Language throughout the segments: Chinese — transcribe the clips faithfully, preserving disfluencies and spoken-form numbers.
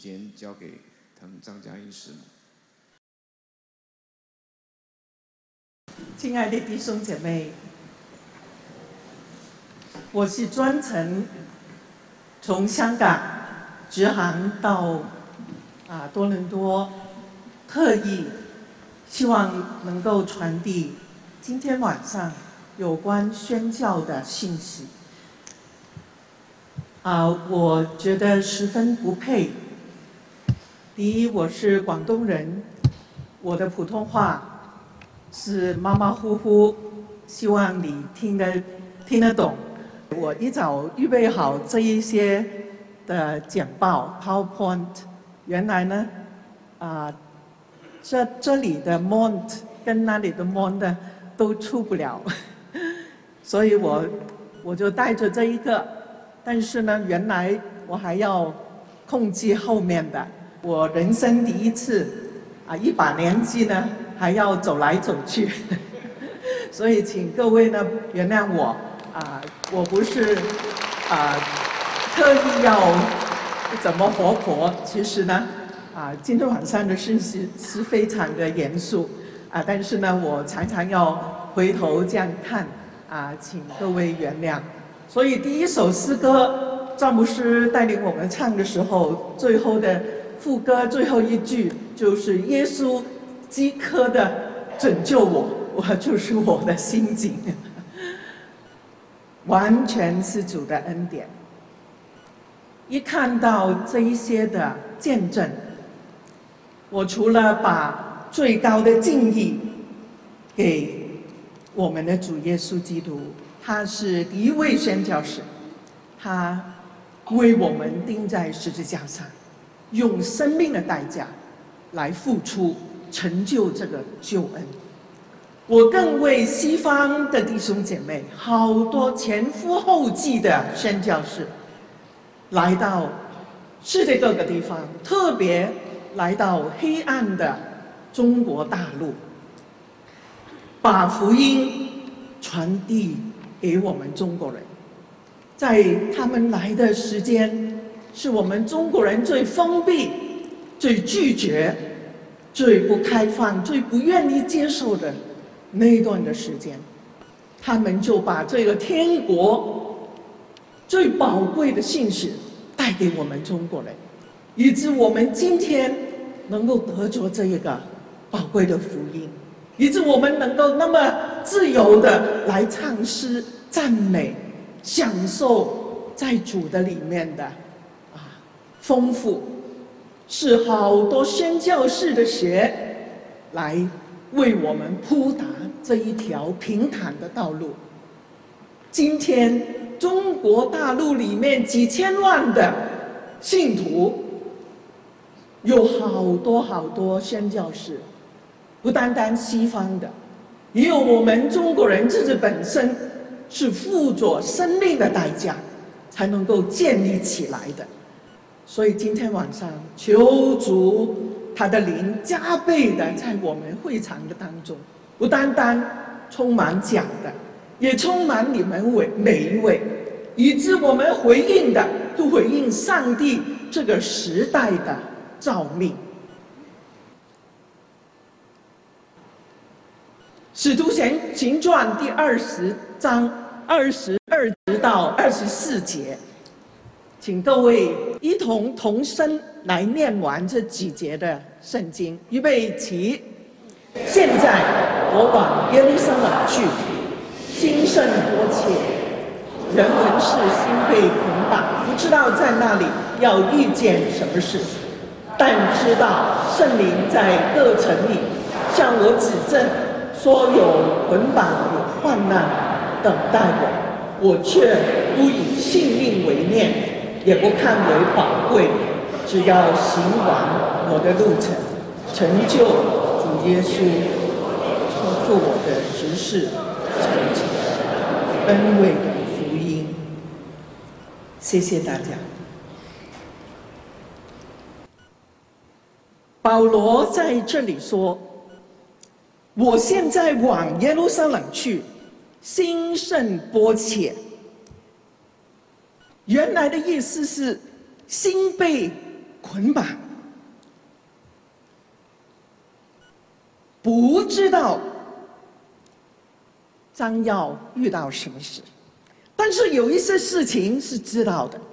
先交给他们张嘉义师母。 亲爱的弟兄姐妹，我是专程从香港直航到啊多伦多，特意希望能够传递今天晚上有关宣教的信息。啊，我觉得十分不配。第一，我是广东人，我的普通话是马马虎虎，希望你听得听得懂。我一早预备好这一些的简报 PowerPoint， 原来呢，啊，这这里的 Mont 跟那里的 Mont 呢都出不了，所以我我就带着这一个，但是呢，原来我还要控制后面的。我人生第一次啊，一把年纪呢还要走来走去，所以请各位呢原谅我啊，我不是啊特意要怎么活泼，其实呢啊今天晚上的信息是非常的严肃啊，但是呢我常常要回头这样看啊，请各位原谅。所以第一首诗歌，赵牧师带领我们唱的时候，最后的副歌最后一句就是耶稣即刻的拯救我，我就是我的心境，完全是主的恩典。一看到这一些的见证，我除了把最高的敬意给我们的主耶稣基督，他是第一位宣教士，他为我们钉在十字架上，用生命的代价来付出，成就这个救恩。我更为西方的弟兄姐妹，好多前赴后继的宣教士，来到世界各个地方，特别来到黑暗的中国大陆，把福音传递给我们中国人。在他们来的时间，是我们中国人最封闭、最拒绝、最不开放、最不愿意接受的那一段的时间，他们就把这个天国最宝贵的信息带给我们中国人，以致我们今天能够得着这一个宝贵的福音，以致我们能够那么自由的来唱诗、赞美、享受在主的里面的啊丰富，是好多宣教士的血来为我们铺打这一条平坦的道路。今天中国大陆里面几千万的信徒，有好多好多宣教士，不单单西方的，也有我们中国人自己本身是付着生命的代价才能够建立起来的。所以今天晚上求主他的灵加倍的在我们会场的当中，不单单充满讲的，也充满你们每一位，以致我们回应的都回应上帝这个时代的召命。使徒行传第二十章二十二直到二十四节，请各位一同同声来念完这几节的圣经。预备起！现在我往耶路撒冷去，心甚迫切，人文是心被捆绑，不知道在那里要遇见什么事，但知道圣灵在各城里向我指证，说有捆绑有患难等待我，我却不以性命为念，也不看为宝贵，只要行完我的路程，成就主耶稣托付我的职事，成就恩惠的福音。谢谢大家。保罗在这里说，我现在往耶路撒冷去，心甚迫切。原来的意思是心被捆绑，不知道将要遇到什么事，但是有一些事情是知道的。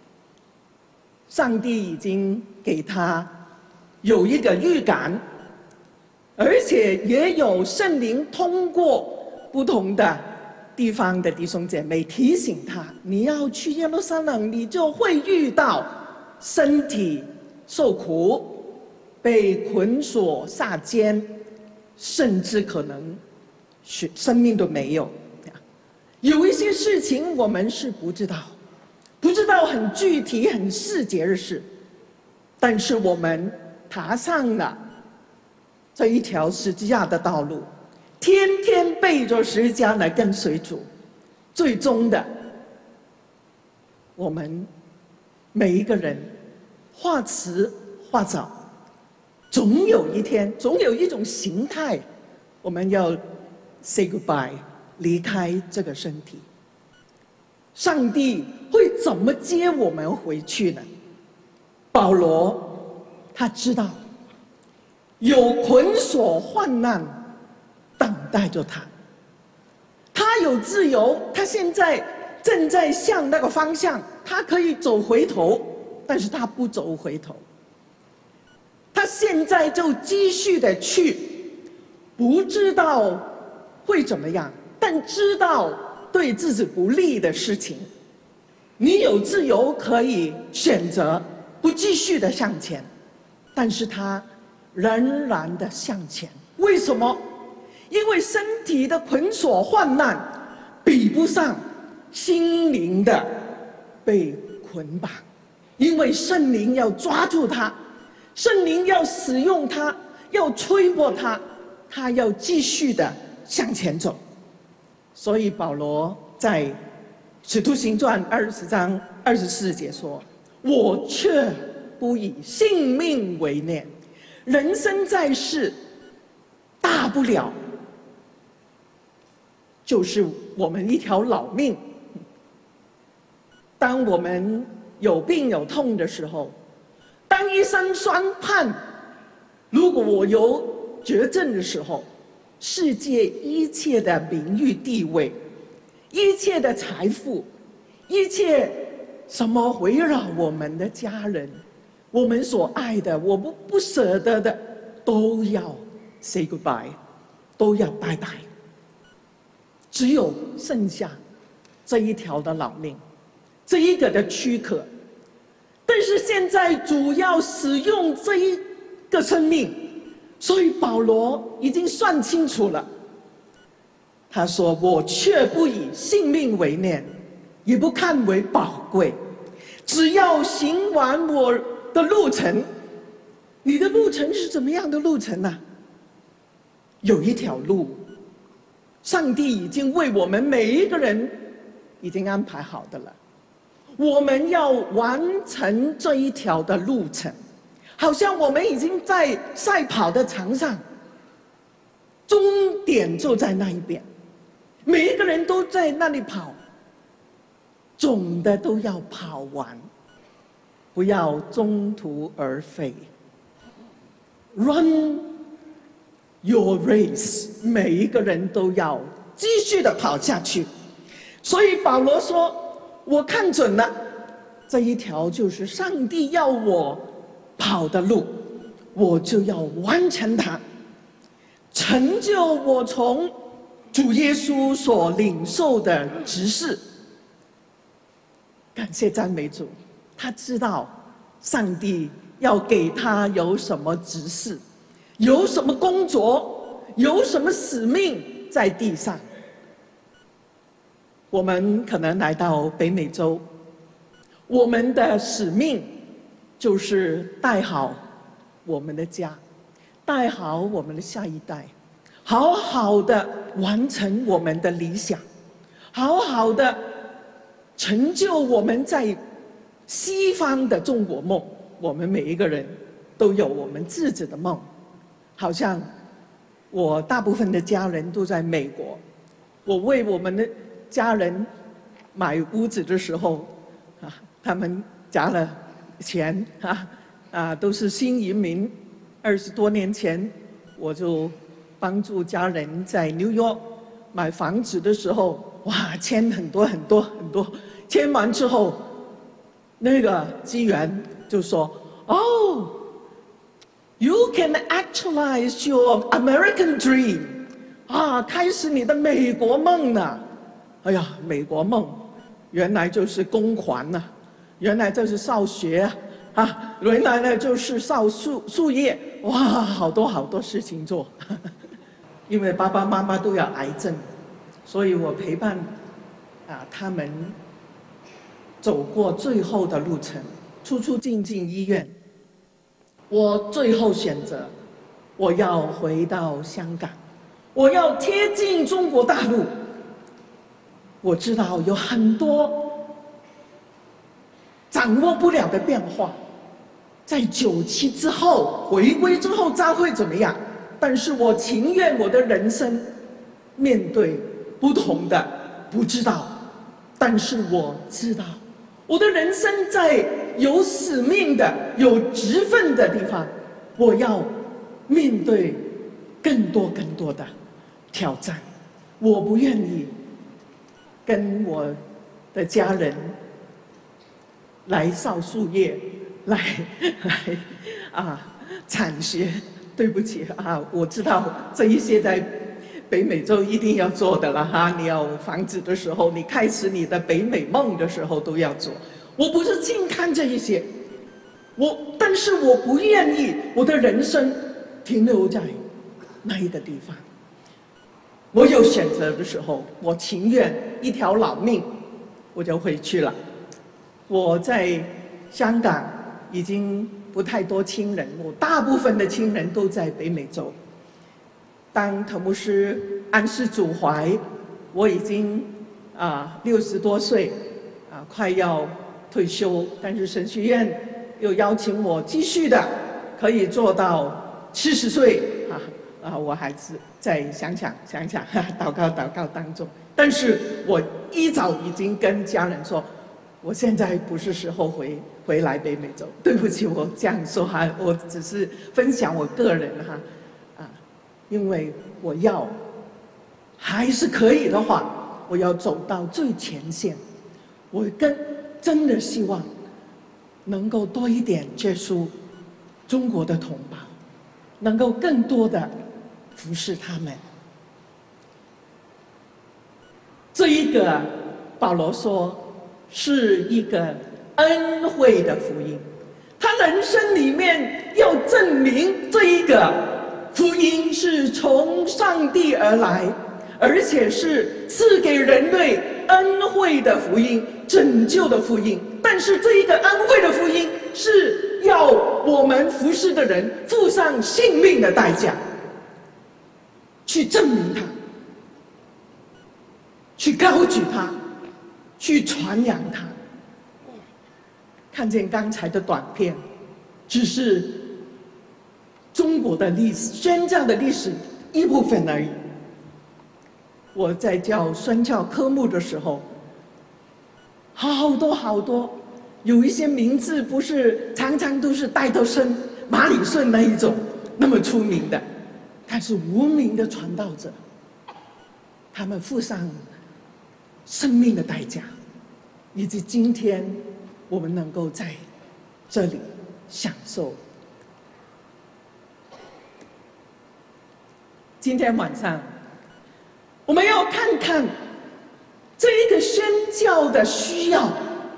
上帝已经给他有一个预感，而且也有圣灵通过不同的地方的弟兄姐妹提醒他：你要去耶路撒冷，你就会遇到身体受苦、被捆锁下监，甚至可能生命都没有。有一些事情我们是不知道，不知道很具体、很细节的事，但是我们踏上了这一条十字架的道路，天天背着十字架来跟随主，最终的，我们每一个人或迟或早，总有一天，总有一种形态，我们要 say goodbye， 离开这个身体。上帝会怎么接我们回去呢？保罗他知道有捆锁患难等待着他，他有自由，他现在正在向那个方向，他可以走回头，但是他不走回头，他现在就继续的去，不知道会怎么样，但知道对自己不利的事情，你有自由可以选择不继续的向前，但是他仍然的向前。为什么？因为身体的捆锁患难比不上心灵的被捆绑，因为圣灵要抓住他，圣灵要使用他，要吹拨他，他要继续的向前走。所以保罗在《使徒行传》二十章二十四节说：“我却不以性命为念，人生在世，大不了就是我们一条老命。当我们有病有痛的时候，当医生宣判，如果我有绝症的时候，世界一切的名誉地位，一切的财富，一切什么围绕我们的家人，我们所爱的，我不不舍得的，都要 say goodbye， 都要拜拜，只有剩下这一条的老命，这一个的躯壳。但是现在主要使用这一个生命，所以保罗已经算清楚了。他说：“我却不以性命为念，也不看为宝贵，只要行完我的路程。”你的路程是怎么样的路程呢？有一条路，上帝已经为我们每一个人已经安排好的了。我们要完成这一条的路程，好像我们已经在赛跑的场上，终点就在那一边，每一个人都在那里跑，总的都要跑完，不要中途而废。Run your race， 每一个人都要继续的跑下去。所以保罗说：“我看准了，这一条就是上帝要我跑的路，我就要完成它，成就我从主耶稣所领受的职事。”感谢赞美主，他知道上帝要给他有什么职事，有什么工作，有什么使命在地上。我们可能来到北美洲，我们的使命就是带好我们的家，带好我们的下一代，好好的完成我们的理想，好好的成就我们在西方的中国梦。我们每一个人都有我们自己的梦，好像我大部分的家人都在美国，我为我们的家人买屋子的时候，啊，他们夹了钱啊， 啊，都是新移民。二十多年前，我就帮助家人在纽约买房子的时候，哇，签很多很多很多，签完之后，那个机缘就说：“哦 ，You can actualize your American dream。”啊，开始你的美国梦了。哎呀，美国梦，原来就是公款呐、啊，原来就是少学啊。啊，原来呢就是少树树叶，哇，好多好多事情做。因为爸爸妈妈都有癌症，所以我陪伴啊他们走过最后的路程，出出进进医院。我最后选择，我要回到香港，我要贴近中国大陆。我知道有很多掌握不了的变化。在九七之后，回归之后，将会怎么样？但是我情愿我的人生面对不同的不知道，但是我知道，我的人生在有使命的、有职分的地方，我要面对更多更多的挑战。我不愿意跟我的家人来扫树叶。来来啊，产学，对不起啊，我知道这一些在北美洲一定要做的了哈。你要房子的时候，你开始你的北美梦的时候都要做。我不是净看这一些，我但是我不愿意我的人生停留在那一个地方。我有选择的时候，我情愿一条老命，我就回去了。我在香港。已经不太多亲人，我大部分的亲人都在北美洲。当特牧师安世主怀，我已经啊六十多岁，啊快要退休，但是神学院又邀请我继续的，可以做到七十岁啊啊！我还是再想想想想，祷告祷告当中。但是我一早已经跟家人说，我现在不是时候回。回来北美洲，对不起，我这样说哈，我只是分享我个人哈，啊，因为我要还是可以的话，我要走到最前线，我跟真的希望能够多一点接触中国的同胞，能够更多的服侍他们。这一个保罗说是一个恩惠的福音，他人生里面要证明这一个福音是从上帝而来，而且是赐给人类恩惠的福音，拯救的福音。但是这一个恩惠的福音是要我们服侍的人付上性命的代价，去证明它，去高举它，去传扬它。看见刚才的短片，只是中国的历史宣教的历史一部分而已。我在教宣教科目的时候，好多好多，有一些名字不是常常都是戴德生、马里顺那一种那么出名的，但是无名的传道者，他们付上生命的代价，以及今天我们能够在这里享受。今天晚上，我们要看看这一个宣教的需要，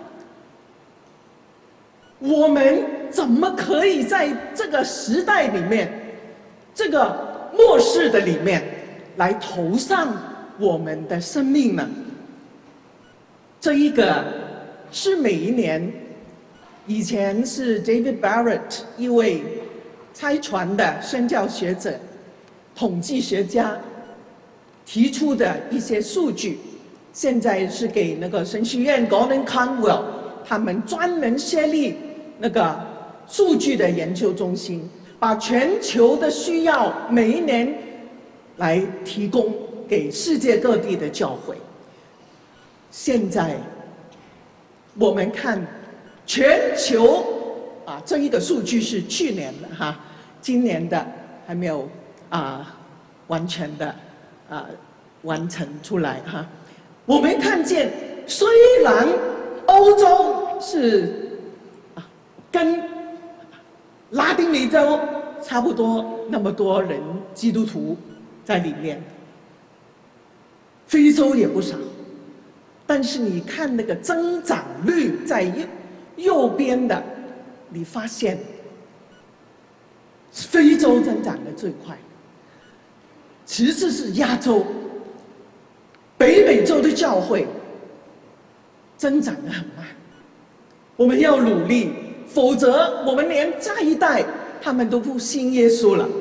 我们怎么可以在这个时代里面，这个末世的里面，来投上我们的生命呢？这一个是每一年，以前是 David Barrett 一位差传的宣教学者、统计学家提出的一些数据，现在是给那个神学院 Gordon Conwell 他们专门设立那个数据的研究中心，把全球的需要每一年来提供给世界各地的教会。现在我们看全球啊，这一个数据是去年的哈，今年的还没有啊完全的啊完成出来哈。我们看见，虽然欧洲是啊跟拉丁美洲差不多那么多人基督徒在里面，非洲也不少，但是你看那个增长率在右右边的，你发现非洲增长的最快，其次是亚洲，北美洲的教会增长得很慢。我们要努力，否则我们连下一代他们都不信耶稣了。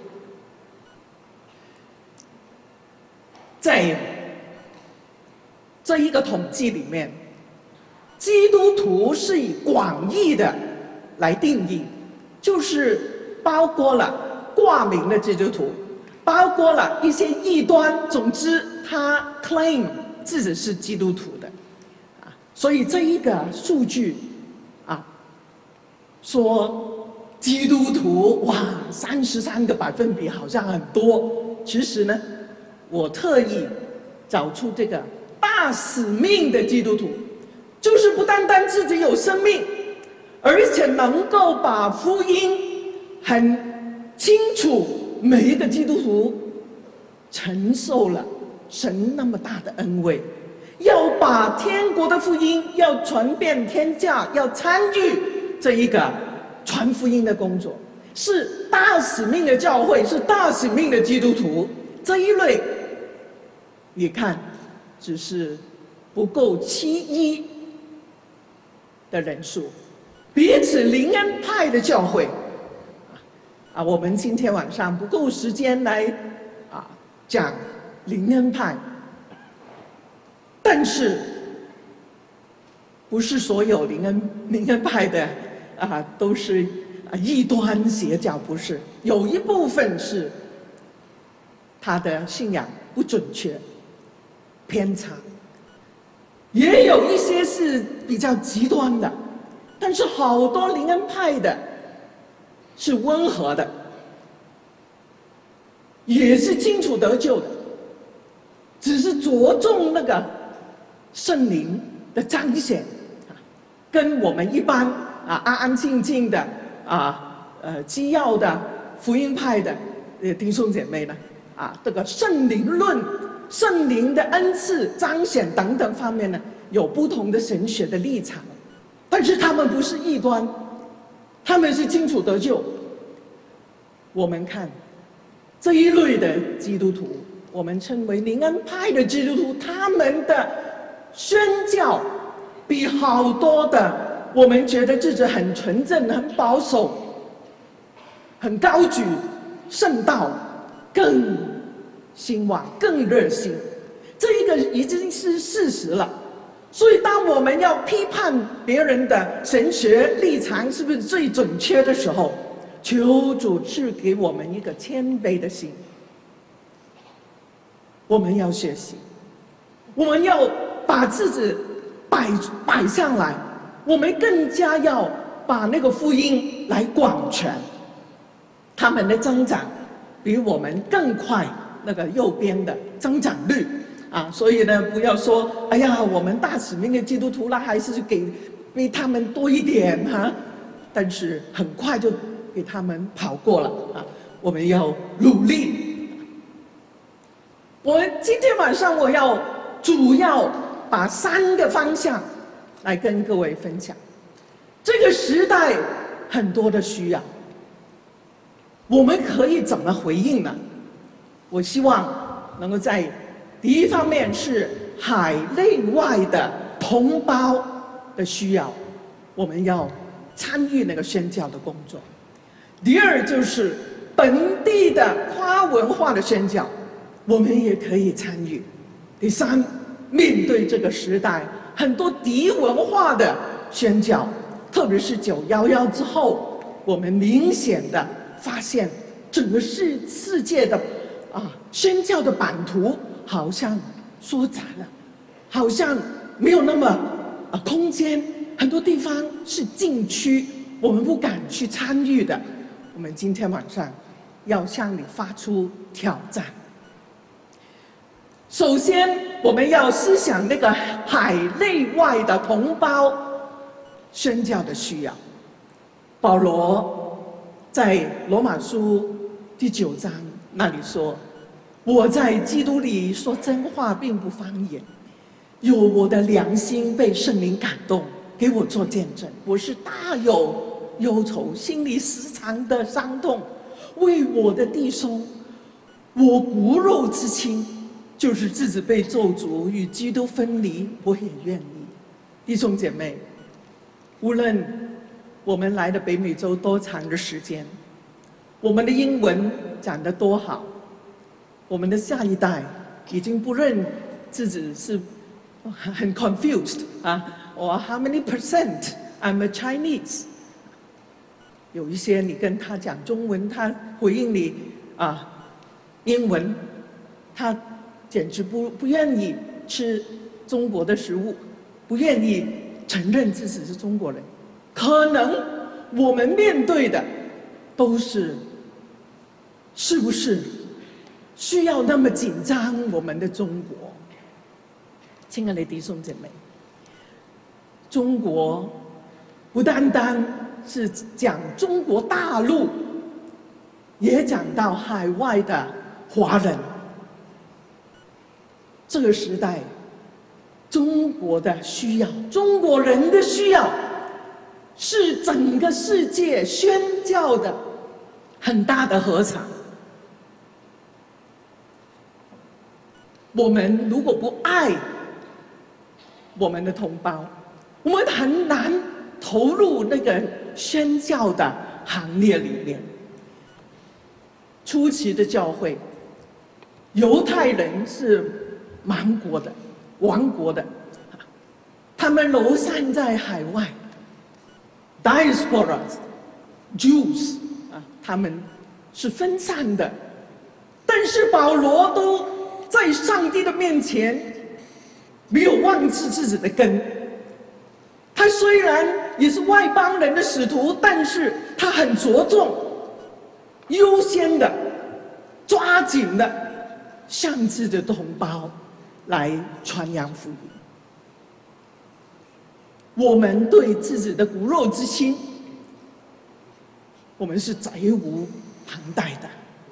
在这一个统计里面，基督徒是以广义的来定义，就是包括了挂名的基督徒，包括了一些异端，总之他 claim 自己是基督徒的，啊，所以这一个数据，啊，说基督徒哇三十三个百分比好像很多，其实呢，我特意找出这个大使命的基督徒，就是不单单自己有生命，而且能够把福音很清楚，每一个基督徒承受了神那么大的恩惠，要把天国的福音要传遍天下，要参与这一个传福音的工作，是大使命的教会，是大使命的基督徒。这一类你看只是不够七一的人数，彼此灵恩派的教会啊，我们今天晚上不够时间来啊讲灵恩派，但是不是所有灵恩灵恩派的啊都是啊异端邪教，不是，有一部分是他的信仰不准确、偏差，也有一些是比较极端的，但是好多灵恩派的是温和的，也是清楚得救的，只是着重那个圣灵的彰显，跟我们一般啊安安静静的啊呃基要的福音派的呃弟兄姐妹呢啊这个圣灵论、圣灵的恩赐彰显等等方面呢有不同的神学的立场，但是他们不是异端，他们是清楚得救。我们看这一类的基督徒，我们称为灵恩派的基督徒，他们的宣教比好多的我们觉得自己很纯正、很保守、很高举圣道更兴旺、更热心，这一个已经是事实了。所以当我们要批判别人的神学立场是不是最准确的时候，求主赐给我们一个谦卑的心。我们要学习，我们要把自己摆摆上来，我们更加要把那个福音来广传。他们的增长比我们更快，那个右边的增长率啊，所以呢，不要说哎呀，我们大使命的基督徒啦，还是给比他们多一点哈、啊，但是很快就给他们跑过了啊！我们要努力。我今天晚上我要主要把三个方向来跟各位分享。这个时代很多的需要，我们可以怎么回应呢？我希望能够在第一方面是海内外的同胞的需要，我们要参与那个宣教的工作。第二就是本地的跨文化的宣教，我们也可以参与。第三，面对这个时代很多敌文化的宣教，特别是九一一之后，我们明显的发现整个世世界的啊宣教的版图好像缩窄了，好像没有那么啊空间，很多地方是禁区， 我们不敢去参与的，我们今天晚上要向你发出挑战。首先，我们要思想那个海内外的同胞宣教的需要。保罗在罗马书第九章那里说：“我在基督里说真话，并不方言，有我的良心被圣灵感动，给我做见证。我是大有忧愁，心里时常的伤痛，为我的弟兄，我骨肉之亲，就是自己被咒诅与基督分离，我也愿意。”弟兄姐妹，无论我们来了北美洲多长的时间，我们的英文讲得多好，我们的下一代已经不认自己是很 confused 啊，or how many percent I'm a Chinese。有一些你跟他讲中文，他回应你啊英文，他简直不不愿意吃中国的食物，不愿意承认自己是中国人。可能我们面对的都是，是不是需要那么紧张我们的中国？亲爱的弟兄姐妹，中国不单单是讲中国大陆，也讲到海外的华人。这个时代，中国的需要，中国人的需要，是整个世界宣教的很大的合场。我们如果不爱我们的同胞，我们很难投入那个宣教的行列里面。初期的教会，犹太人是亡国的、亡国的，他们流散在海外 ，diaspora Jews 啊，他们是分散的，但是保罗都在上帝的面前没有忘记自己的根。他虽然也是外邦人的使徒，但是他很着重、优先的、抓紧的向自己的同胞来传扬福音。我们对自己的骨肉之亲，我们是责无旁贷的。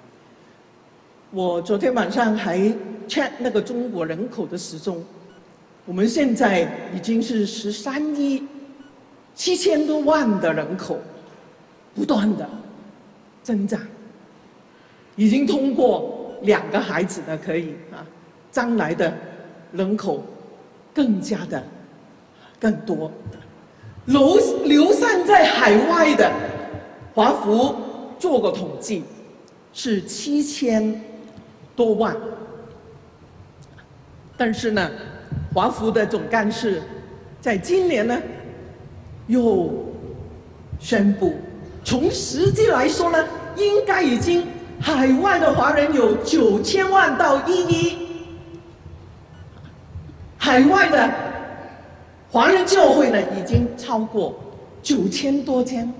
我昨天晚上还 check 那个中国人口的时钟，我们现在已经是十三亿七千多万的人口，不断的增长，已经通过两个孩子的可以啊，将来的人口更加的更多。流流散在海外的华福做过统计，是七千多万。但是呢，华福的总干事在今年呢，又宣布，从实际来说呢，应该已经海外的华人有九千万到一亿，海外的华人教会呢，已经超过九千多间。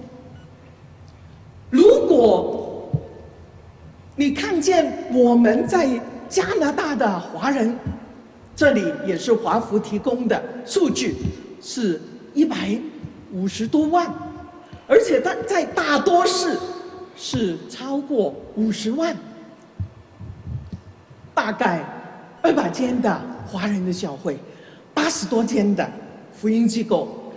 如果你看见我们在加拿大的华人，这里也是华福提供的数据，是一百五十多万，而且在在大多市是超过五十万，大概二百间的华人的教会，八十多间的福音机构，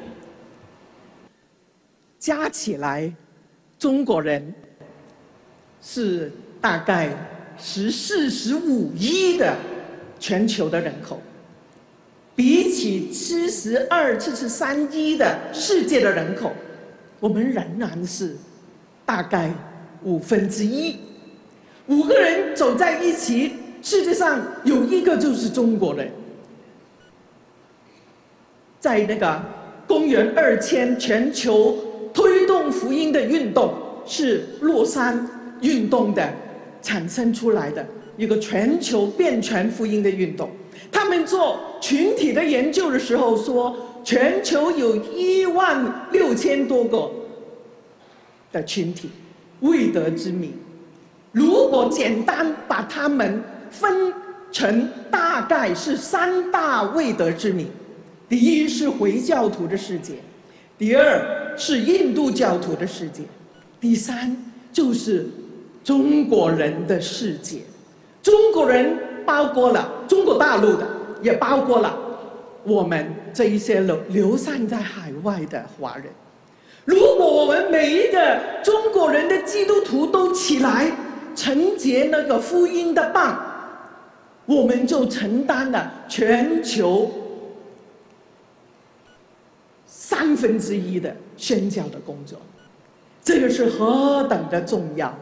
加起来，中国人是大概十四、十五亿的全球的人口，比起七十二、七十三亿的世界的人口，我们仍然是大概五分之一。五个人走在一起，世界上有一个就是中国人。在那个公元二千全球推动福音的运动，是洛杉运动的产生出来的一个全球遍传福音的运动。他们做群体的研究的时候说，全球有一万六千多个的群体，未得之民。如果简单把他们分成大概是三大未得之民，第一是回教徒的世界，第二是印度教徒的世界，第三就是中国人的世界。中国人包括了中国大陆的，也包括了我们这一些流流散在海外的华人。如果我们每一个中国人的基督徒都起来承接那个福音的棒，我们就承担了全球三分之一的宣教的工作，这个是何等的重要！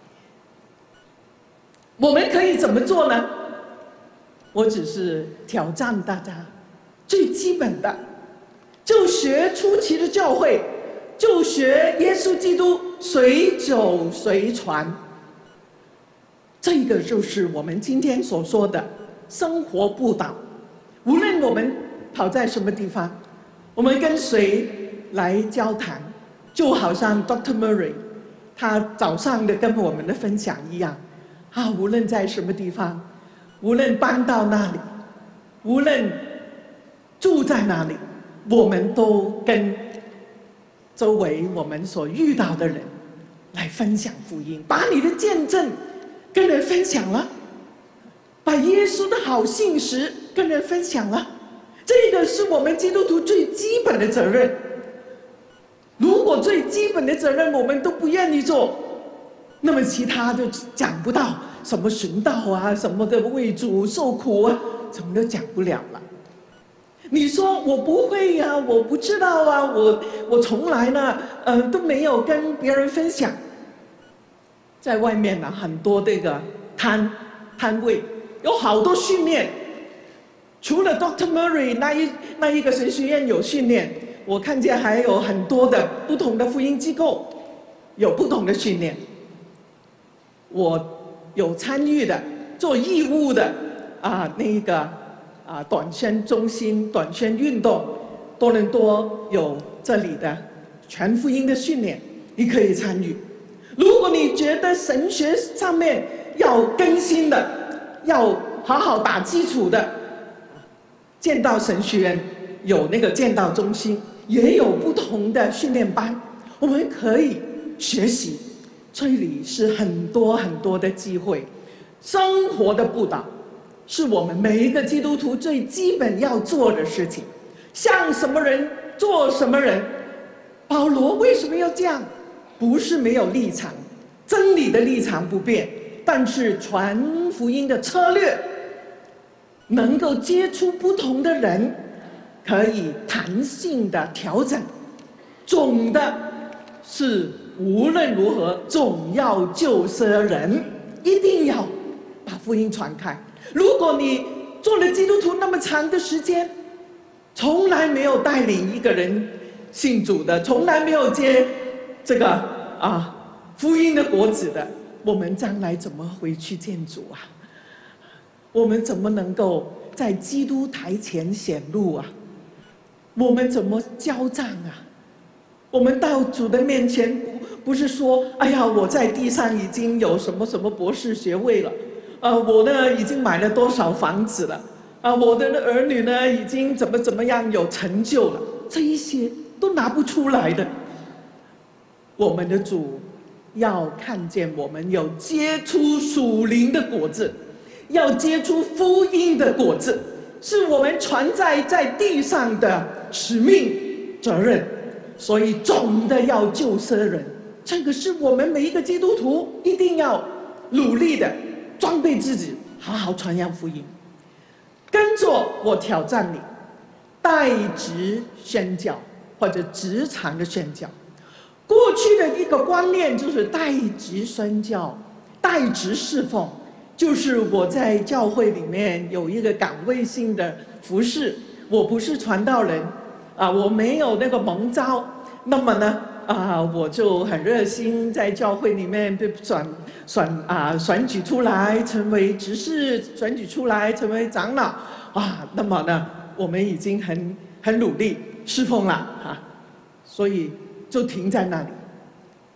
我们可以怎么做呢？我只是挑战大家最基本的，就学初期的教会，就学耶稣基督随走随传。这个就是我们今天所说的生活布道。无论我们跑在什么地方，我们跟谁来交谈，就好像 Doctor Murray 他早上的跟我们的分享一样啊，无论在什么地方，无论搬到哪里，无论住在哪里，我们都跟周围我们所遇到的人来分享福音，把你的见证跟人分享了，把耶稣的好信实跟人分享了，这个是我们基督徒最基本的责任。如果最基本的责任我们都不愿意做，那么其他就讲不到什么寻道啊，什么的为主受苦啊，什么都讲不了了。你说我不会呀、啊，我不知道啊，我我从来呢，呃，都没有跟别人分享。在外面呢、啊，很多这个摊摊位有好多训练，除了 Doctor Murray 那一那一个神学院有训练，我看见还有很多的不同的福音机构有不同的训练。我有参与的做义务的啊，那个啊短宣中心、短宣运动，多伦多有这里的全福音的训练，你可以参与。如果你觉得神学上面要更新的，要好好打基础的，建道神学院有那个建道中心，也有不同的训练班，我们可以学习。这里是很多很多的机会，生活的布道是我们每一个基督徒最基本要做的事情。像什么人做什么人。保罗为什么要这样？不是没有立场，真理的立场不变，但是传福音的策略能够接触不同的人，可以弹性的调整。总的是无论如何总要救舍人，一定要把福音传开。如果你做了基督徒那么长的时间，从来没有带领一个人信主的，从来没有接这个啊福音的果子的，我们将来怎么回去见主啊？我们怎么能够在基督台前显露啊？我们怎么交账啊？我们到主的面前，不不是说，哎呀，我在地上已经有什么什么博士学位了，呃，我呢已经买了多少房子了，啊，我的儿女呢已经怎么怎么样有成就了，这一些都拿不出来的。我们的主要看见我们有结出属灵的果子，要结出福音的果子，是我们传在在地上的使命责任。所以总的要救舍人，这个是我们每一个基督徒一定要努力的装备自己，好好传扬福音。跟着我挑战你，代职宣教或者职场的宣教。过去的一个观念就是代职宣教、代职侍奉，就是我在教会里面有一个岗位性的服侍，我不是传道人啊，我没有那个蒙召，那么呢啊，我就很热心在教会里面被选选啊选举出来成为执事，选举出来成为长老啊，那么呢我们已经很很努力侍奉了啊，所以就停在那里。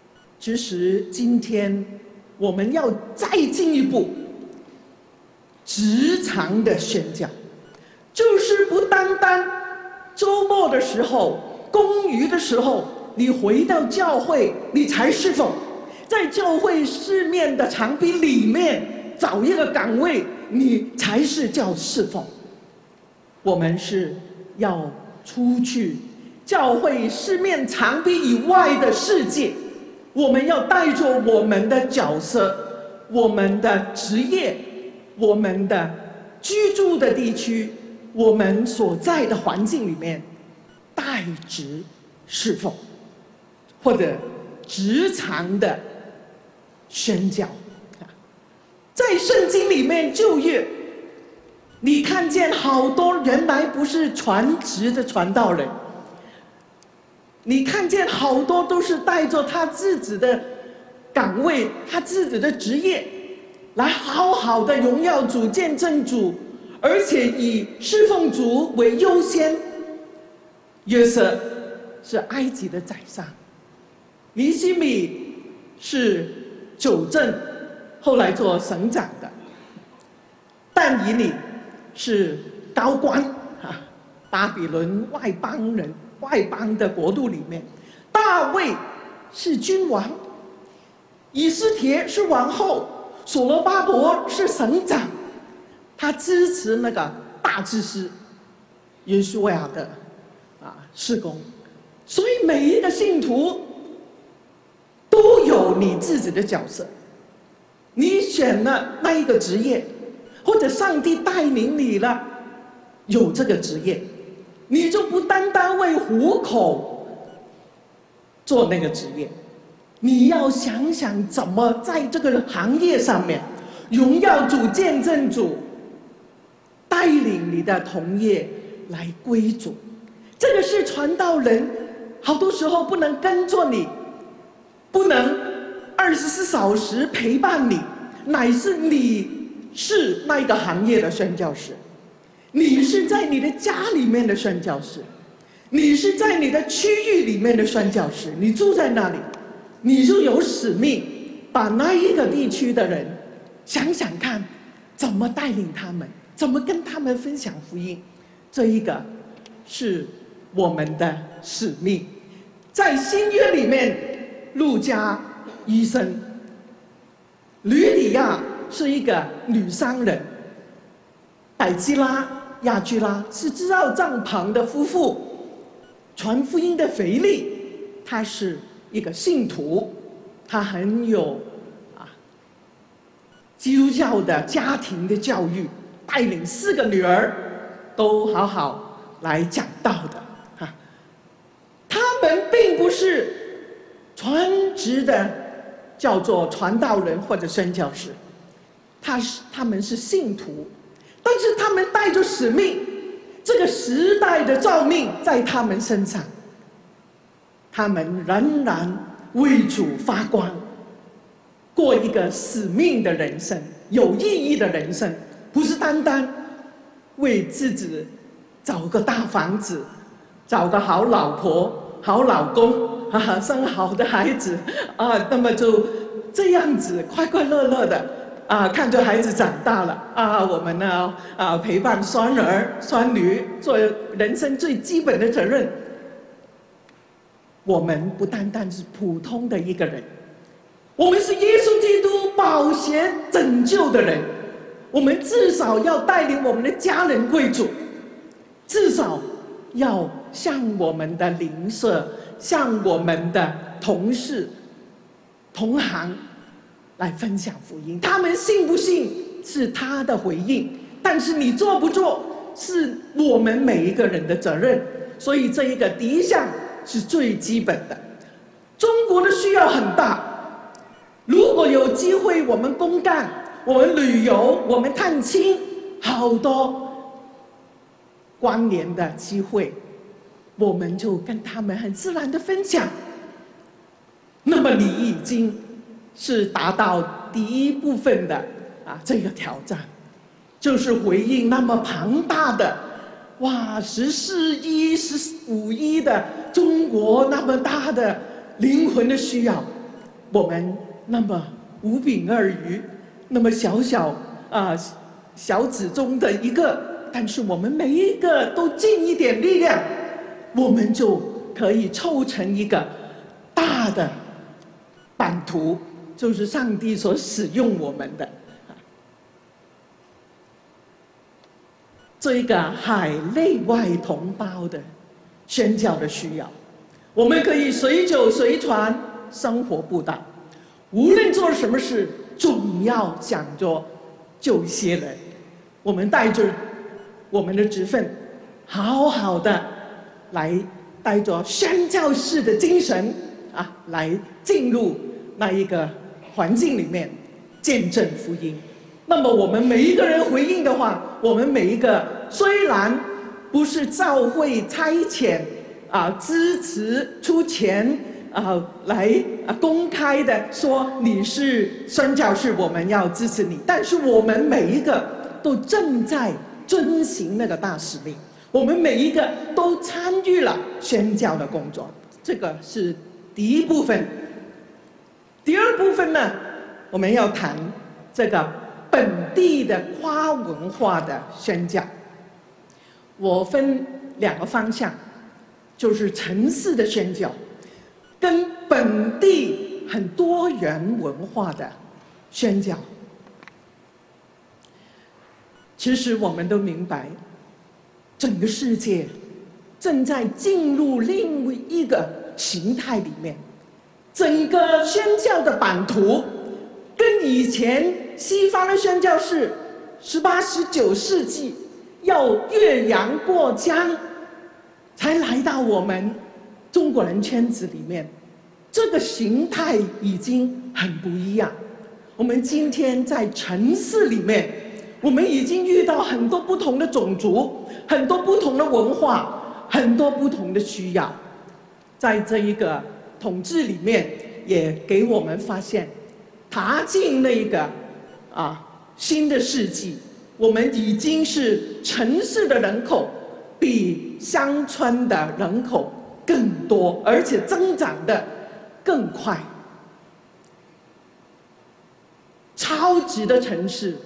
其实今天我们要再进一步，职场的宣教，就是不单单周末的时候、公余的时候，你回到教会，你才侍奉，在教会四面的墙壁里面找一个岗位，你才是叫侍奉。我们是要出去教会四面墙壁以外的世界，我们要带着我们的角色、我们的职业、我们的居住的地区、我们所在的环境里面，代职侍奉，或者职场的宣教。在圣经里面旧约，你看见好多原来不是传职的传道人，你看见好多都是带着他自己的岗位、他自己的职业，来好好的荣耀主、见证主，而且以侍奉主为优先。约瑟是埃及的宰相，尼希米是酒政，后来做省长的，但以理是高官啊，巴比伦外邦人、外邦的国度里面，大卫是君王，以斯帖是王后，所罗巴伯是省长，他支持那个大祭司约书亚的啊事工，所以每一个信徒都有你自己的角色。你选了那一个职业，或者上帝带领你了有这个职业，你就不单单为糊口做那个职业，你要想想怎么在这个行业上面荣耀主、见证主，带领你的同业来归主。这个是传道人好多时候不能跟着你，不能二十四小时陪伴你，乃是你是那个行业的宣教士，你是在你的家里面的宣教士，你是在你的区域里面的宣教士，你住在那里，你就有使命，把那一个地区的人想想看，怎么带领他们，怎么跟他们分享福音，这一个是我们的使命。在新约里面，路加医生，吕底亚是一个女商人，百基拉、亚居拉是知道帐篷的夫妇，传福音的腓力，他是一个信徒，他很有啊基督教的家庭的教育，带领四个女儿都好好来讲道的啊。他们并不是传职的，叫做传道人或者宣教士，他是他们是信徒，但是他们带着使命，这个时代的召命在他们身上，他们仍然为主发光，过一个使命的人生，有意义的人生，不是单单为自己找个大房子，找个好老婆、好老公啊，生好的孩子啊，那么就这样子快快乐乐的啊，看着孩子长大了啊，我们呢啊陪伴孙儿孙女，做人生最基本的责任。我们不单单是普通的一个人，我们是耶稣基督宝血拯救的人，我们至少要带领我们的家人归主，至少要向我们的邻舍、向我们的同事、同行来分享福音。他们信不信是他的回应，但是你做不做是我们每一个人的责任。所以这一个第一项是最基本的。中国的需要很大，如果有机会我们公干，我们旅游，我们探亲，好多关联的机会，我们就跟他们很自然的分享。那么你已经是达到第一部分的啊这个挑战，就是回应那么庞大的哇十四亿、十五亿的中国那么大的灵魂的需要， 我们那么五饼二鱼，那么小小啊小子中的一个，但是我们每一个都尽一点力量，我们就可以凑成一个大的版图，就是上帝所使用我们的这个海内外同胞的宣教的需要。我们可以随酒随船生活布道，无论做什么事，总要想着救一些人。我们带着我们的职分，好好的来带着宣教士的精神啊，来进入那一个环境里面，见证福音。那么我们每一个人回应的话，我们每一个虽然不是教会差遣啊支持出钱啊来啊公开的说你是宣教士，我们要支持你，但是我们每一个都正在遵行那个大使命，我们每一个都参与了宣教的工作，这个是第一部分。第二部分呢，我们要谈这个本地的跨文化的宣教。我分两个方向，就是城市的宣教，跟本地很多元文化的宣教。其实我们都明白，整个世界正在进入另一个形态里面，整个宣教的版图跟以前西方的宣教是十八、十九世纪要越洋过江才来到我们中国人圈子里面，这个形态已经很不一样。我们今天在城市里面，我们已经遇到很多不同的种族，很多不同的文化，很多不同的需要。在这一个统治里面，也给我们发现，踏进那个啊新的世纪，我们已经是城市的人口比乡村的人口更多，而且增长的更快。超级的城市，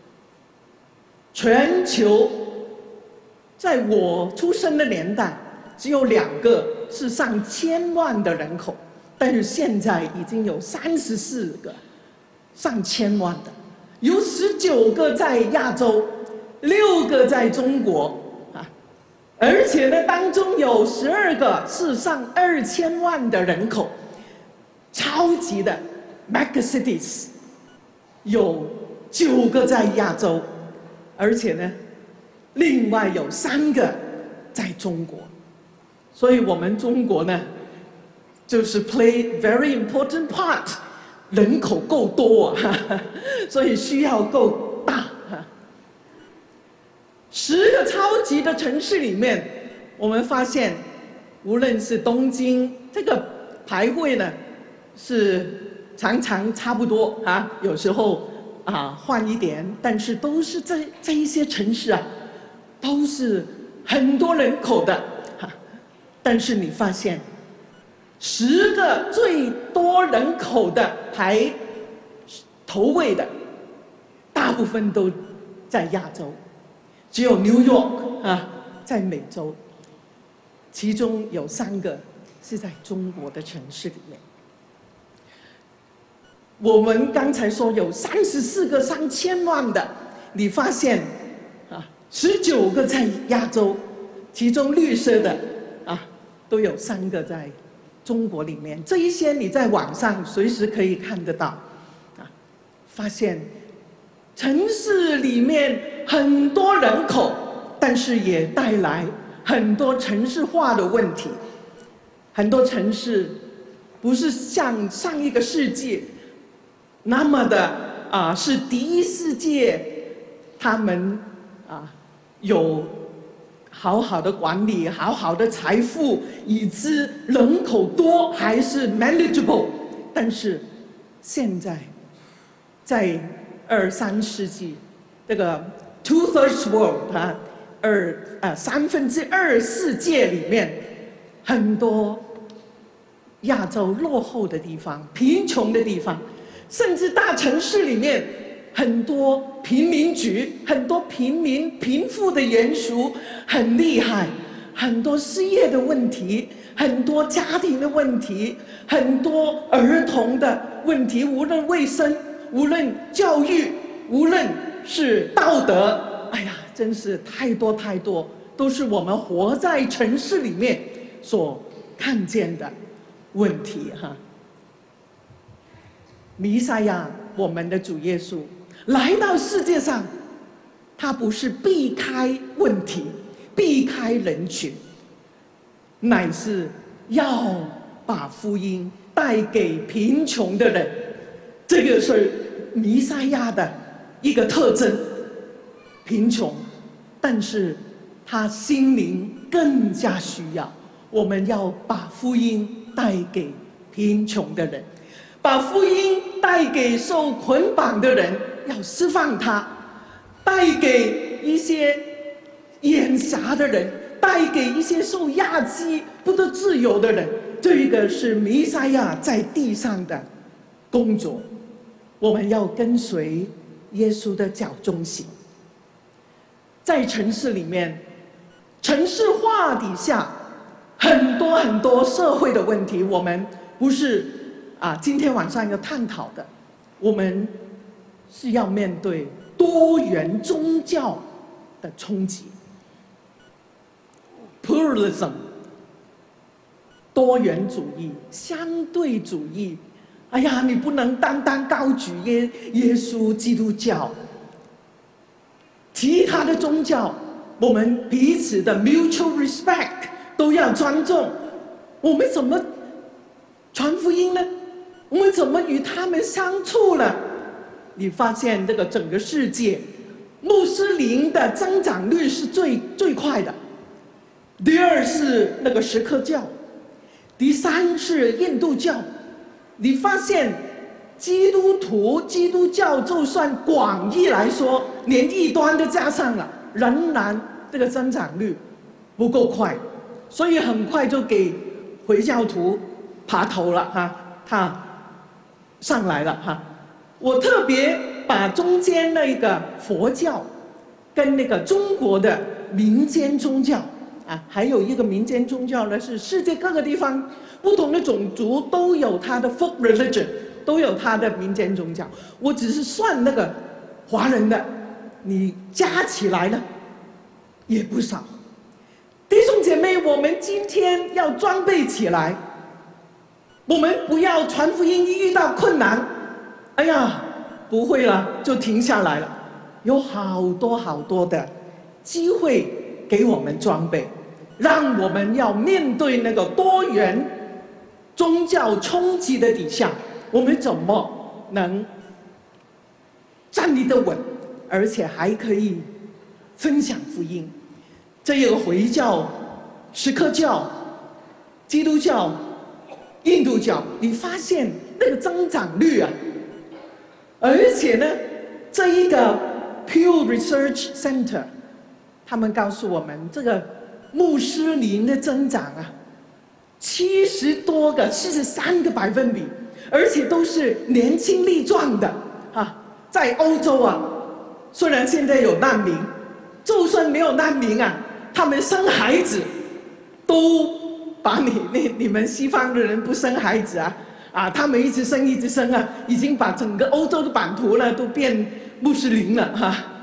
全球在我出生的年代只有两个是上千万的人口，但是现在已经有三十四个上千万的，有十九个在亚洲，六个在中国啊，而且呢，当中有十二个是上二千万的人口，超级的 mega cities， 有九个在亚洲，而且呢，另外有三个在中国，所以我们中国呢，就是 play very important part， 人口够多啊，所以需要够大。十个超级的城市里面，我们发现，无论是东京，这个排位呢，是常常差不多啊，有时候啊换一点，但是都是这这一些城市啊，都是很多人口的哈。但是你发现，十个最多人口的排头位的，大部分都在亚洲，只有 New York 啊在美洲，其中有三个是在中国的城市里面。我们刚才说有三十四个上千万的，你发现啊，十九个在亚洲，其中绿色的啊，都有三个在中国里面。这一些你在网上随时可以看得到，啊，发现城市里面很多人口，但是也带来很多城市化的问题。很多城市不是像上一个世纪那么的啊，是第一世界，他们啊有好好的管理，好好的财富，以致人口多还是 manageable。但是现在在二三世纪，这个 two thirds world 啊，二啊三分之二世界里面，很多亚洲落后的地方、贫穷的地方，甚至大城市里面很多贫民局、很多贫民贫富的悬殊很厉害，很多失业的问题，很多家庭的问题，很多儿童的问题，无论卫生，无论教育，无论是道德，哎呀，真是太多太多，都是我们活在城市里面所看见的问题哈。弥赛亚，我们的主耶稣来到世界上，他不是避开问题、避开人群，乃是要把福音带给贫穷的人。这个是弥赛亚的一个特征，贫穷，但是他心灵更加需要。我们要把福音带给贫穷的人，把福音带给受捆绑的人，要释放他；带给一些眼瞎的人，带给一些受压击不得自由的人。这个是弥赛亚在地上的工作。我们要跟随耶稣的脚中行。在城市里面，城市化底下很多很多社会的问题，我们不是啊今天晚上要探讨的，我们是要面对多元宗教的冲击 ，pluralism， 多元主义、相对主义。哎呀，你不能单单高举耶耶稣基督教，其他的宗教，我们彼此的 mutual respect 都要尊重。我们怎么传福音呢？我们怎么与他们相处呢？你发现这个整个世界，穆斯林的增长率是最最快的，第二是那个锡克教，第三是印度教。你发现基督徒、基督教就算广义来说，连异端都加上了，仍然这个增长率不够快，所以很快就给回教徒爬头了哈，他上来了哈。我特别把中间那个佛教跟那个中国的民间宗教啊，还有一个民间宗教呢，是世界各个地方不同的种族都有它的 folk religion， 都有它的民间宗教。我只是算那个华人的，你加起来呢也不少。弟兄姐妹，我们今天要装备起来，我们不要传福音一遇到困难，哎呀不会了就停下来了，有好多好多的机会给我们装备，让我们要面对那个多元宗教冲击的底下，我们怎么能站立得稳，而且还可以分享福音？这个回教、锡克教、基督教、印度教，你发现那个增长率啊，而且呢，这一个 Pew Research Center， 他们告诉我们，这个穆斯林的增长啊，七十多个、七十三个百分比，而且都是年轻力壮的啊。在欧洲啊，虽然现在有难民，就算没有难民啊，他们生孩子都把你你你们西方的人不生孩子啊啊，他们一直生一直生啊，已经把整个欧洲的版图呢都变穆斯林了哈、啊。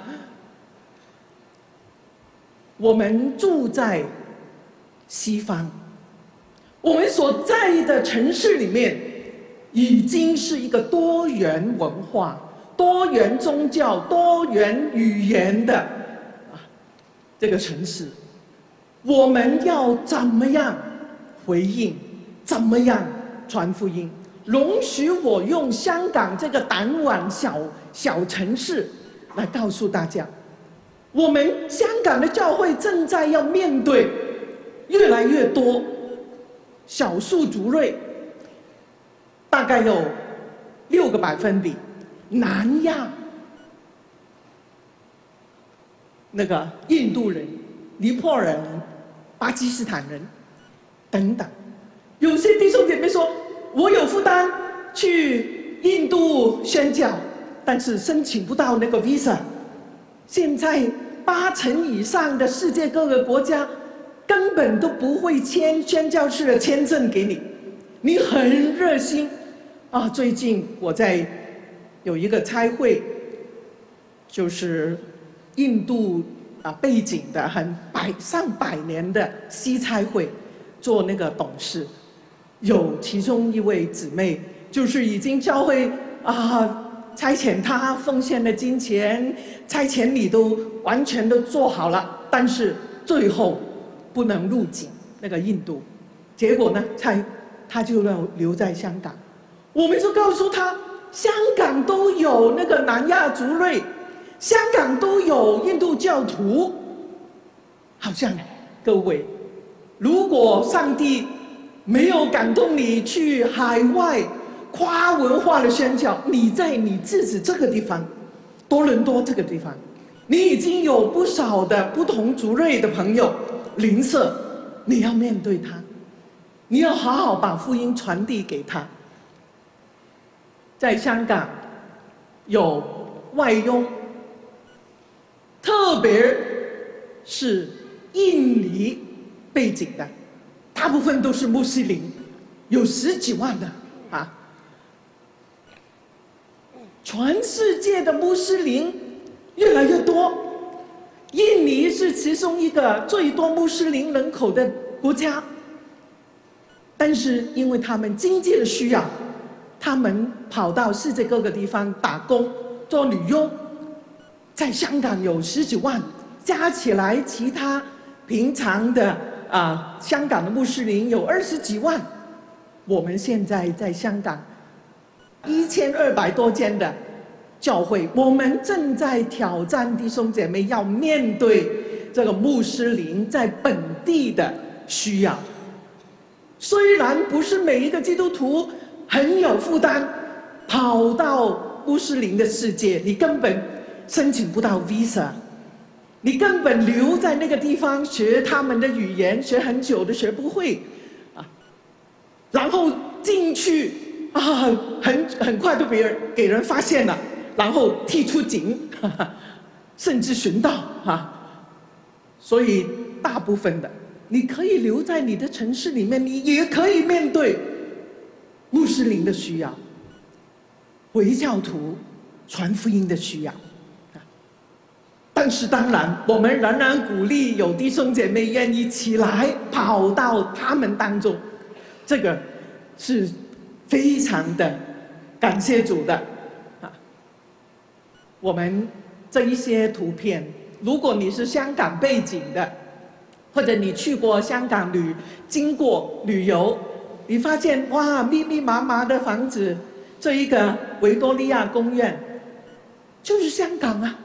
我们住在西方，我们所在的城市里面已经是一个多元文化、多元宗教、多元语言的啊这个城市。我们要怎么样回应？怎么样传福音？容许我用香港这个胆碗小小城市来告诉大家，我们香港的教会正在要面对越来越多少数族裔，大概有六个百分比，南亚那个印度人、尼泊尔人、巴基斯坦人等等， 有些弟兄姐妹说，我有负担去印度宣教，但是申请不到那个 visa。现在八成以上的世界各个国家根本都不会签宣教士的签证给你。你很热心啊！最近我在有一个差会，就是印度啊背景的很百上百年的西差会，做那个董事。有其中一位姊妹，就是已经教会啊差遣她奉献的金钱，差遣礼都完全都做好了，但是最后不能入境那个印度，结果呢，才她就要留在香港。我们就告诉她，香港都有那个南亚族类，香港都有印度教徒，好像各位，如果上帝没有感动你去海外跨文化的宣教，你在你自己这个地方，多伦多这个地方，你已经有不少的不同族类的朋友邻舍，你要面对他，你要好好把福音传递给他。在香港有外佣，特别是印尼背景的，大部分都是穆斯林，有十几万的啊。全世界的穆斯林越来越多，印尼是其中一个最多穆斯林人口的国家，但是因为他们经济的需要，他们跑到世界各个地方打工做女佣。在香港有十几万，加起来其他平常的啊、呃、香港的穆斯林有二十几万。我们现在在香港一千二百多间的教会，我们正在挑战弟兄姐妹要面对这个穆斯林在本地的需要。虽然不是每一个基督徒很有负担，跑到穆斯林的世界，你根本申请不到 visa， 你根本留在那个地方学他们的语言，学很久都学不会啊，然后进去啊，很很快就被人给人发现了，然后踢出境，哈哈，甚至寻到啊。所以大部分的，你可以留在你的城市里面，你也可以面对穆斯林的需要，回教徒传福音的需要。但是当然，我们仍然鼓励有弟兄姐妹愿意起来跑到他们当中，这个是非常的感谢主的啊。我们这一些图片，如果你是香港背景的，或者你去过香港旅经过旅游，你发现哇，密密麻麻的房子，这一个维多利亚公园就是香港啊。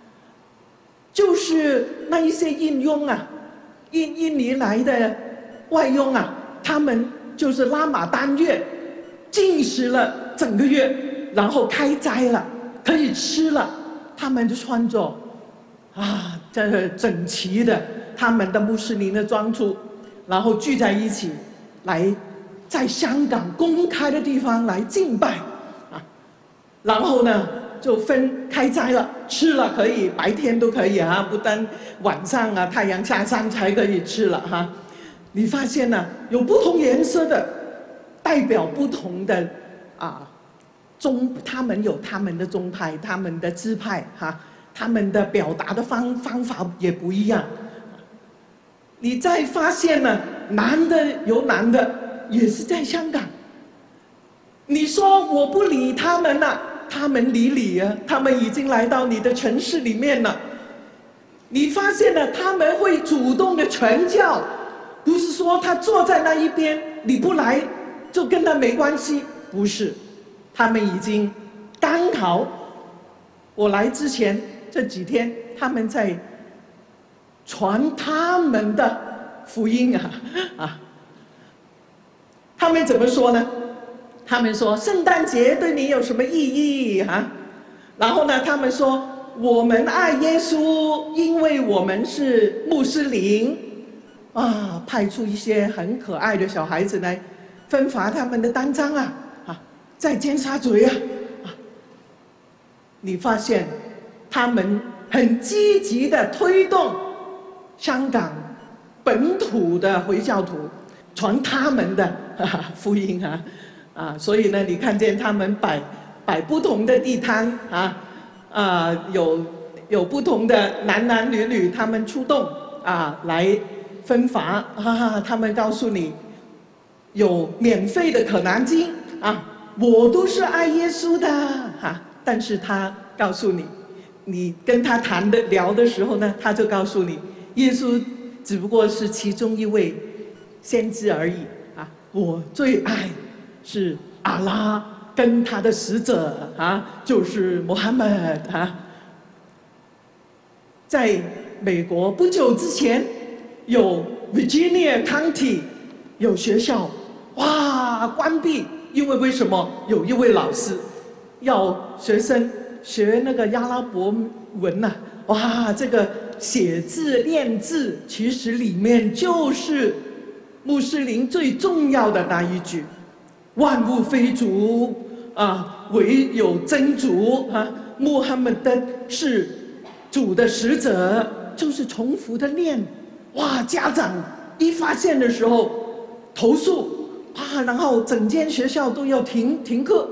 就是那一些印佣啊，印印尼来的外佣啊，他们就是拉玛丹月，禁食了整个月，然后开斋了，可以吃了，他们就穿着啊这整齐的他们的穆斯林的装束，然后聚在一起，来在香港公开的地方来敬拜啊，然后呢，就分开斋了，吃了可以，白天都可以啊，不单晚上啊太阳下山才可以吃了哈。你发现呢、啊，有不同颜色的，代表不同的啊宗，他们有他们的宗派，他们的支派哈，他们的表达的方方法也不一样。你再发现呢，男的有男的，也是在香港。你说我不理他们了、啊。他们理你啊，他们已经来到你的城市里面了。你发现了，他们会主动的传教，不是说他坐在那一边，你不来就跟他没关系，不是，他们已经刚好，我来之前这几天，他们在传他们的福音啊啊，他们怎么说呢？他们说圣诞节对你有什么意义啊？然后呢，他们说我们爱耶稣，因为我们是穆斯林啊，派出一些很可爱的小孩子来分发他们的单张啊，啊，在尖沙咀啊，啊，你发现他们很积极的推动香港本土的回教徒传他们的啊福音啊，啊，所以呢，你看见他们摆摆不同的地摊啊，啊，有有不同的男男女女他们出动啊来分发啊，他们告诉你有免费的可南经啊，我都是爱耶稣的哈、啊，但是他告诉你，你跟他谈的聊的时候呢，他就告诉你，耶稣只不过是其中一位先知而已啊，我最爱是阿拉跟他的使者啊，就是穆罕默德啊。在美国不久之前，有 Virginia County 有学校哇关闭，因为为什么？有一位老师要学生学那个阿拉伯文呐、啊，哇，这个写字练字，其实里面就是穆斯林最重要的那一句：万物非主啊，唯有真主啊，穆罕默德是主的使者，就是重复的念。哇，家长一发现的时候投诉啊，然后整间学校都要停停课。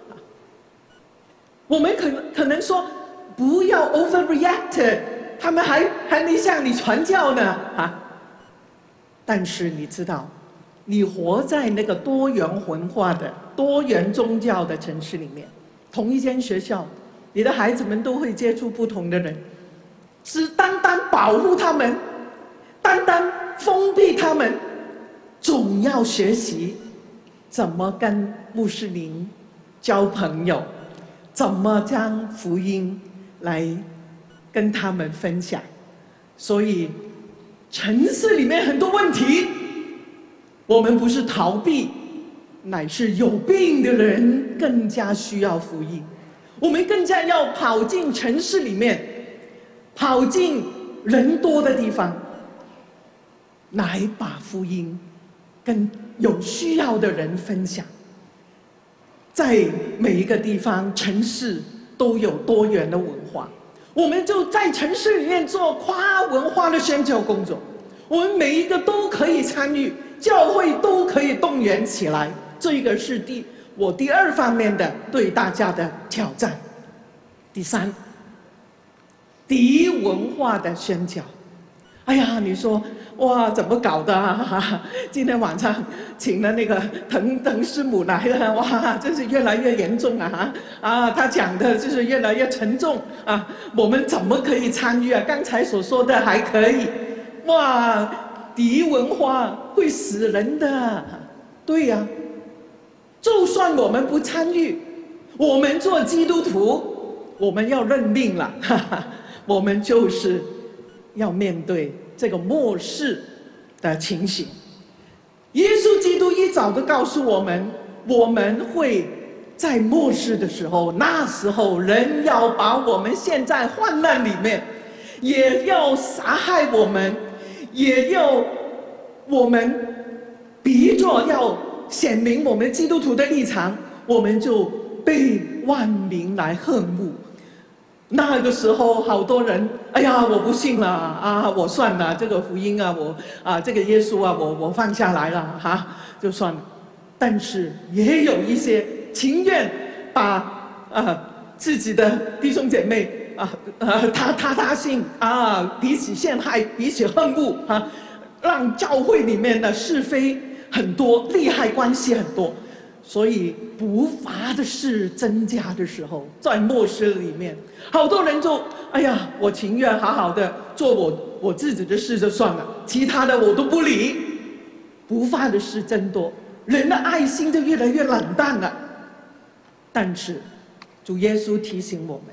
我们可能可能说不要 overreact， 他们还还没向你传教呢啊！但是你知道，你活在那个多元文化的、多元宗教的城市里面，同一间学校，你的孩子们都会接触不同的人，只单单保护他们，单单封闭他们，总要学习怎么跟穆斯林交朋友，怎么将福音来跟他们分享。所以城市里面很多问题，我们不是逃避，乃是有病的人更加需要福音。我们更加要跑进城市里面，跑进人多的地方，来把福音跟有需要的人分享。在每一个地方城市都有多元的文化，我们就在城市里面做跨文化的宣教工作，我们每一个都可以参与，教会都可以动员起来。这个是第我第二方面的对大家的挑战。第三，敌文化的宣教。哎呀，你说哇，怎么搞的啊？今天晚上请了那个滕滕师母来了，哇，真是越来越严重啊！啊，他讲的就是越来越沉重啊。我们怎么可以参与啊？刚才所说的还可以，哇，敌文化会死人的。对呀、啊，就算我们不参与，我们做基督徒，我们要认命了，哈哈，我们就是要面对这个末世的情形。耶稣基督一早就告诉我们，我们会在末世的时候，那时候人要把我们陷在患难里面，也要杀害我们，也要我们逼着要显明我们基督徒的立场，我们就被万民来恨恶。那个时候，好多人，哎呀，我不信了啊，我算了，这个福音啊，我啊，这个耶稣啊，我我放下来了哈、啊，就算了。但是也有一些情愿把啊自己的弟兄姐妹啊啊他他他信啊，彼此陷害，彼此恨恶啊，让教会里面的是非很多，利害关系很多。所以不法的事增加的时候，在末世里面，好多人就哎呀，我情愿好好的做我我自己的事就算了，其他的我都不理。不法的事增多，人的爱心就越来越冷淡了。但是主耶稣提醒我们，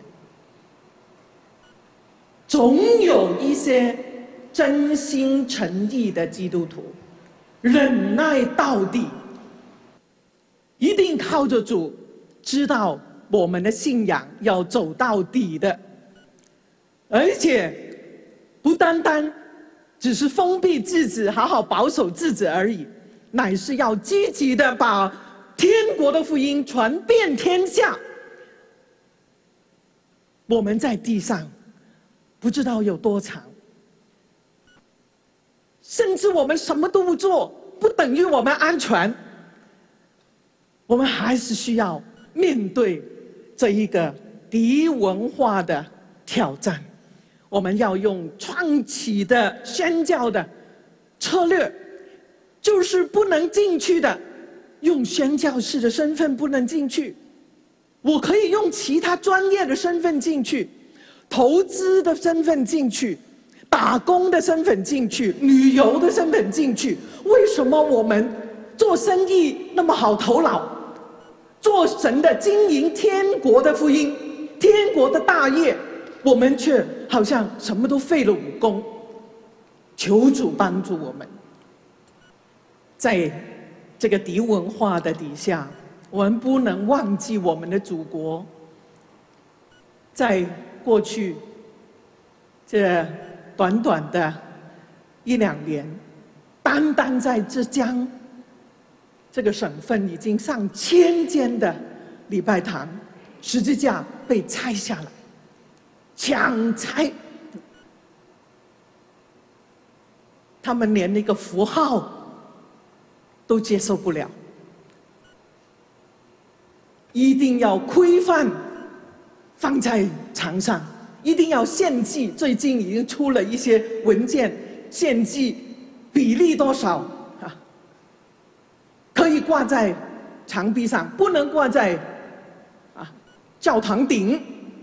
总有一些真心诚意的基督徒，忍耐到底，一定靠着主，知道我们的信仰要走到底的，而且不单单只是封闭自己，好好保守自己而已， 乃是要积极的把天国的福音传遍天下。我们在地上不知道有多长，甚至我们什么都不做，不等于我们安全。我们还是需要面对这一个敌文化的挑战。我们要用创启的宣教的策略，就是不能进去的，用宣教士的身份不能进去。我可以用其他专业的身份进去，投资的身份进去，打工的身份进去，旅游的身份进去。为什么我们做生意那么好头脑，做神的经营天国的福音，天国的大业，我们却好像什么都废了武功？求主帮助我们，在这个敌文化的底下，我们不能忘记我们的祖国。在过去这短短的一两年，单单在浙江这个省份，已经上千间的礼拜堂十字架被拆下来，强拆。他们连那个符号都接受不了，一定要规范放在墙上，一定要献祭。最近已经出了一些文件，献祭比例多少啊？可以挂在墙壁上，不能挂在啊教堂顶。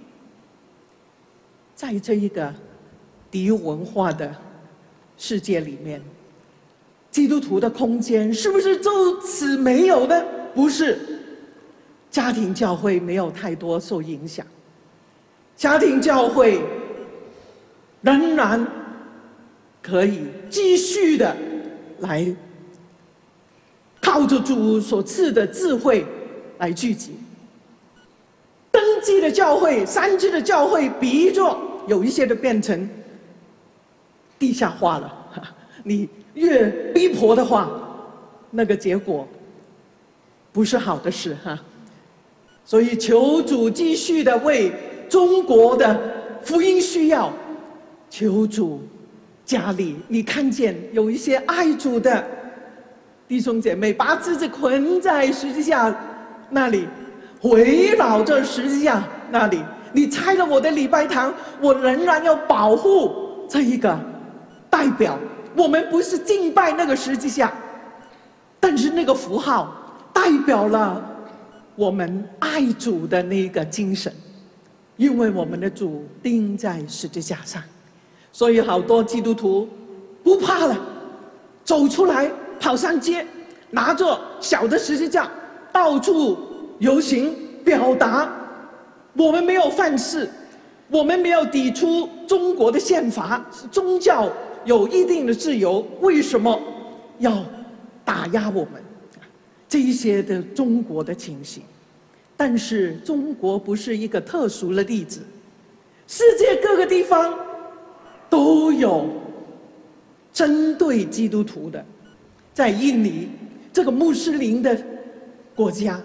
在这一个敌文化的世界里面，基督徒的空间是不是就此没有呢？不是，家庭教会没有太多受影响，家庭教会仍然可以继续的来靠着主所赐的智慧来聚集。登记的教会、三支的教会，比作有一些的变成地下化了。你越逼迫的话，那个结果不是好的事哈。所以求主继续的为中国的福音需要，求主加力。你看见有一些爱主的弟兄姐妹，把自己捆在十字架那里，围绕着十字架那里。你拆了我的礼拜堂，我仍然要保护这一个代表。我们不是敬拜那个十字架，但是那个符号代表了我们爱主的那个精神，因为我们的主钉在十字架上，所以好多基督徒不怕了，走出来跑上街，拿着小的十字架到处游行，表达我们没有犯事，我们没有抵触中国的宪法，宗教有一定的自由，为什么要打压我们？这一些的中国的情形。但是中国不是一个特殊的例子，世界各个地方都有针对基督徒的。在印尼这个穆斯林的国家，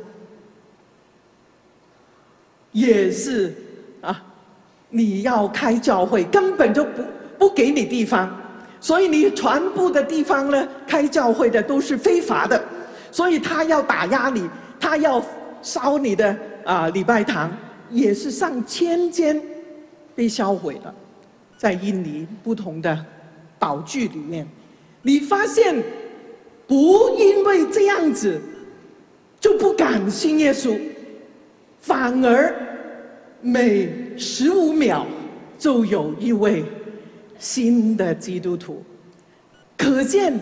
也是啊，你要开教会根本就不不给你地方，所以你全部的地方呢，开教会的都是非法的，所以他要打压你，他要烧你的啊礼拜堂，也是上千间被销毁了。在印尼不同的岛屿里面，你发现不因为这样子就不敢信耶稣，反而每十五秒就有一位新的基督徒。可见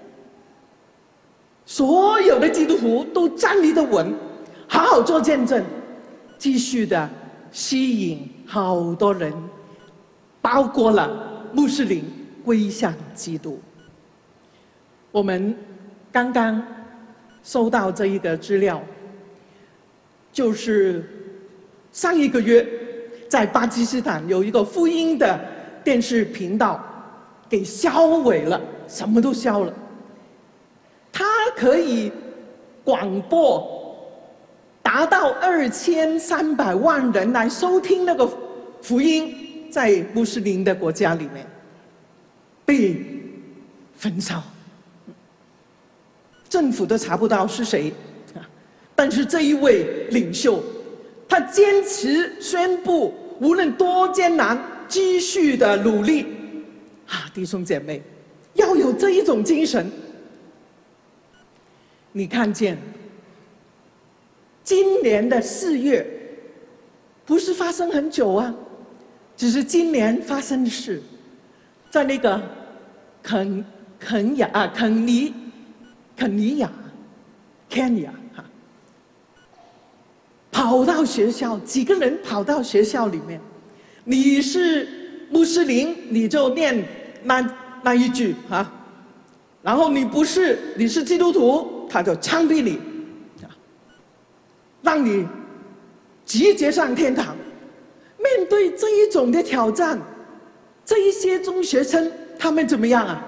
所有的基督徒都站立得稳，好好做见证，继续的吸引好多人，包括了穆斯林归向基督。我们刚刚收到这一个资料，就是上一个月在巴基斯坦有一个福音的电视频道给销毁了，什么都销了。他可以广播，达到二千三百万人来收听那个福音，在穆斯林的国家里面被焚烧，政府都查不到是谁，但是这一位领袖，他坚持宣布，无论多艰难，继续的努力。啊，弟兄姐妹，要有这一种精神。你看见今年的四月，不是发生很久啊，只是今年发生的事，在那个肯肯亚啊肯尼肯尼亚 Kenya 哈，跑到学校，几个人跑到学校里面，你是穆斯林，你就念那那一句啊，然后你不是，你是基督徒，他就枪毙你，啊，让你直接上天堂。面对这一种的挑战，这一些中学生他们怎么样啊？